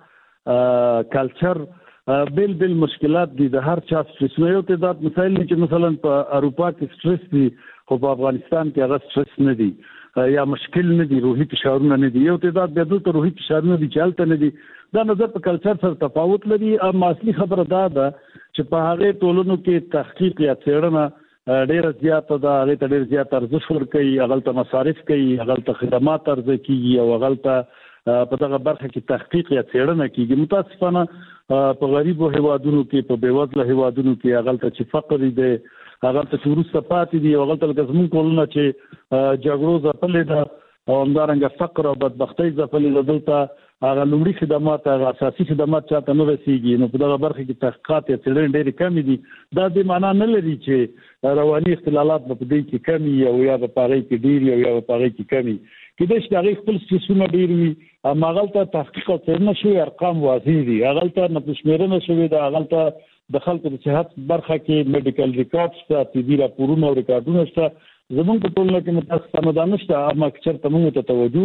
کلچر بل بل مشکلات دي د هر چا سترس یو تعداد مثال چې مثلا په اروپا کې سترس دي خو په افغانستان کې هغه سترس نه دي یا مشکل نه دي روحي فشارونه نه دي یو تعداد به د روحي فشارونه دي چالت نه دي دا نظر په کلچر سره تفاوت لري اما اصلي خبره دا ده چې په هغه ټولنو کې تحقیق یا څېړنه ډېر زیات ده هغه ته ډېر زیات ارزښت ورکوي هغه ته مصارف کوي هغه ته خدمات ارزه کوي او هغه ته په دغه برخه کې تحقیق یا څېړنه کوي متاسفانه په غریبو هیوادونو کې په بیوزله هیوادونو کې هغه ته چې فقر دی هغه ته ورسته پاتې دي هغه ته لکه زموږ کولونه چې جګړو ځپلې ده او همدارنګه فقر او بدبختۍ ځپلې ده دلته هغه لومړي خدمات هغه اساسي خدمات چاته نه رسیږي نو په دغه برخه کې تحقیقات یا څېړنې ډېرې کمې دي دا د معنا نه لري چې رواني اختلالات په دې کې کمی او یا په پاره کې ډېری او یا په پاره کې کمی کله چې هغه خپل ستونزې ډېر وي اما هغه ته تحقیق او څېړنه شوی ارقام واضح دي هغه ته نه پښمرنه شوی دا هغه ته د خلکو د صحت برخه کې میډیکل ریکارډز ته طبي راپورونه او ریکارډونه شته زموږ په ټولنه کې متاسفانه دا نشته اما چې موږ ته توجه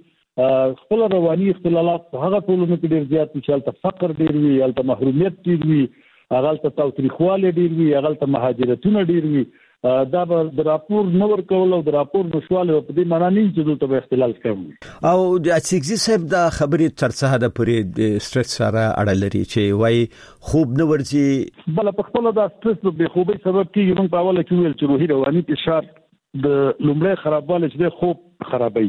وکړو خپل رواني اختلالات په هغه ټولنه کې ډېر زیات دي چې هلته فقر ډېر وي هلته محرومیت ډېر وي هغه ته تاوتریخوالی ډېر وي هغه ته مهاجرتونه ډېر وي دا به د راپور نه ورکول او د راپور نشواله په دې معنی نه چې دلته به اختلال کوم او د اڅګزي صاحب د خبرې ترڅه د پرې د سټرس سره اړه لري چې وای خوب نه ورځي بل په خپل د سټرس د خوبي سبب کیږي موږ په اوله کې ویل چې روحي رواني فشار د لومړی خرابوالی چې خوب خرابوي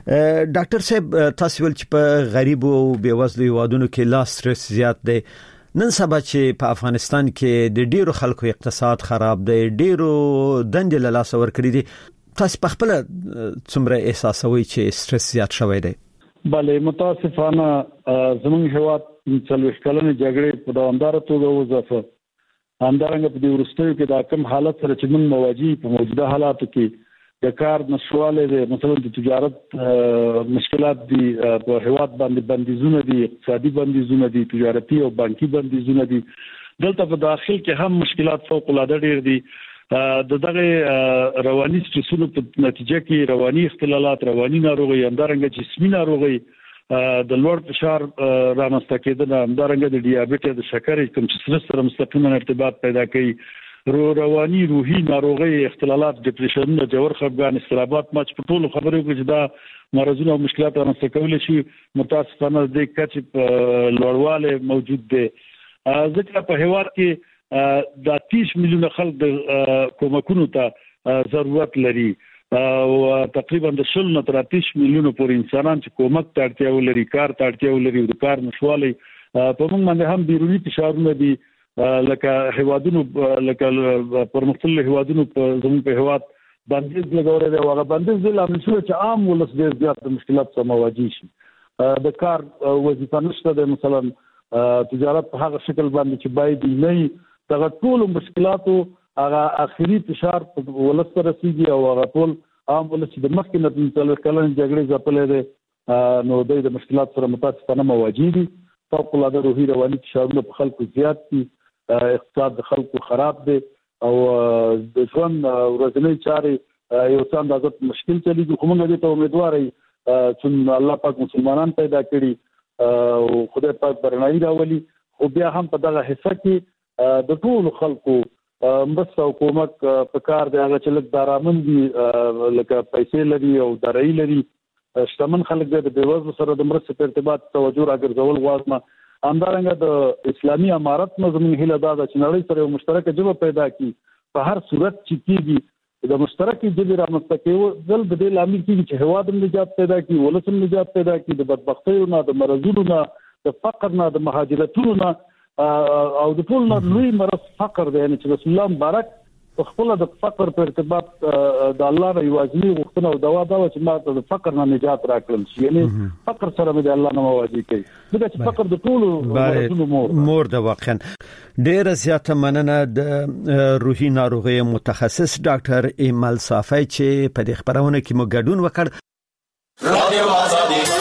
ډاکټر صاحب تاسو ول چې په غریب او بیوزلو هیوادونو کې لا سټرس زیات دی نن سبا چې په افغانستان کې د ډیرو خلکو اقتصاد خراب دی ډیرو دندې له لاسه ورکړي دي تاسو په خپل څومره احساسوي چې سټرس زیات شوی دی بله متاسفانه زموږ هیواد څلوېښت کلنې جګړې په دوامداره توګه وځپه همدارنګه په دې وروستیو کې دا کوم حالت سره چې موږ مواجه په موجوده حالاتو کې د کار نشواله دي مثلا د تجارت مشکلات دي په هیواد باندې بندیزونه دي اقتصادي بندیزونه دي تجارتي او بانکي بندیزونه دي دلته په داخل کې هم مشکلات فوق العاده ډېر دي د دغه رواني سترسونو په نتیجه کې رواني اختلالات رواني ناروغي همدارنګه جسمي ناروغي د لوړ فشار رامنځته کېدنه همدارنګه د ډیابیټ د شکرې کوم چې سره مستقیما ارتباط پیدا کوي رو رواني روحي ناروغي اختلالات ډیپریشن جوړ خپګان استرابات ماچ په ټولو خبرو کې چې دا مرزونه او مشکلات رامنځته کولای شي متاسفانه د کچ په لوړواله موجود دي ځکه په هیواد کې د تیس میلیونه خلک د کومکونو ته ضرورت لري او تقریبا د شل نه تر تیس میلیونه پورې انسانان چې کومک ته اړتیا ولري کار ته اړتیا ولري د کار نشوالي په موږ باندې هم بیرونی فشارونه دي لکه هیوادونو لکه پرمختللي هیوادونو په زموږ په هیواد بندیز لګوري دی هغه بندیز د لامل شو چې عام ولس ډېر زیات د مشکلات سره مواجه شي د کار وظیفه نشته د مثلا تجارت په هغه شکل باندې چې باید نه دغه ټول مشکلاتو هغه اخري فشار په ولس سره رسیږي او هغه ټول عام ولس چې د مخکې نه د کلن جګړې ځپلې ده نو د مشکلات سره متاسفانه مواجه دي فوق العاده روحي رواني فشارونه په خلکو زیات دي اقتصاد د خلکو خراب دی او د ژوند ورځنی چارې یو څه اندازه مشکل چلیږي خو موږ دې ته امیدوار یو چې الله پاک مسلمانان پیدا کړي او خدای پاک برنامه راولي او بیا هم په دغه حصہ کې د ټول خلکو مرسته او کومک په کار دی هغه چې لږ دارامندي لکه پیسې لري او درای لري شتمن خلک د بیوزلو سره د مرستې په ارتباط توجه راګرځول غواړم. همدارنګه د اسلامي امارت نظم هله دا چې نړۍ سره یو مشترک ژبه پیدا کړي په هر صورت چې کیږي د مشترکې ژبې رامنځته کېدل دل د دې لامل کیږي چې هواد هم نجات پیدا کړي ولس هم نجات پیدا کړي د بدبختیو نه د مرزونو نه د فقر نه د مهاجرتونو نه او د ټول نه لوی مرض فقر دی چې رسول الله مبارک خپل د فقر په ارتباط د الله ر یوازې غوښتنه او دوا دا چې ما د فقر نه نجات راکړل شي یعنی فقر سره مې الله نه مواجه کوي دغه چې فقر د ټول مور مور د واقعا ډیر زیاته مننه د روحي ناروغي متخصص ډاکټر ایمل صافی چې په دې خبرونه کې مو ګډون وکړ.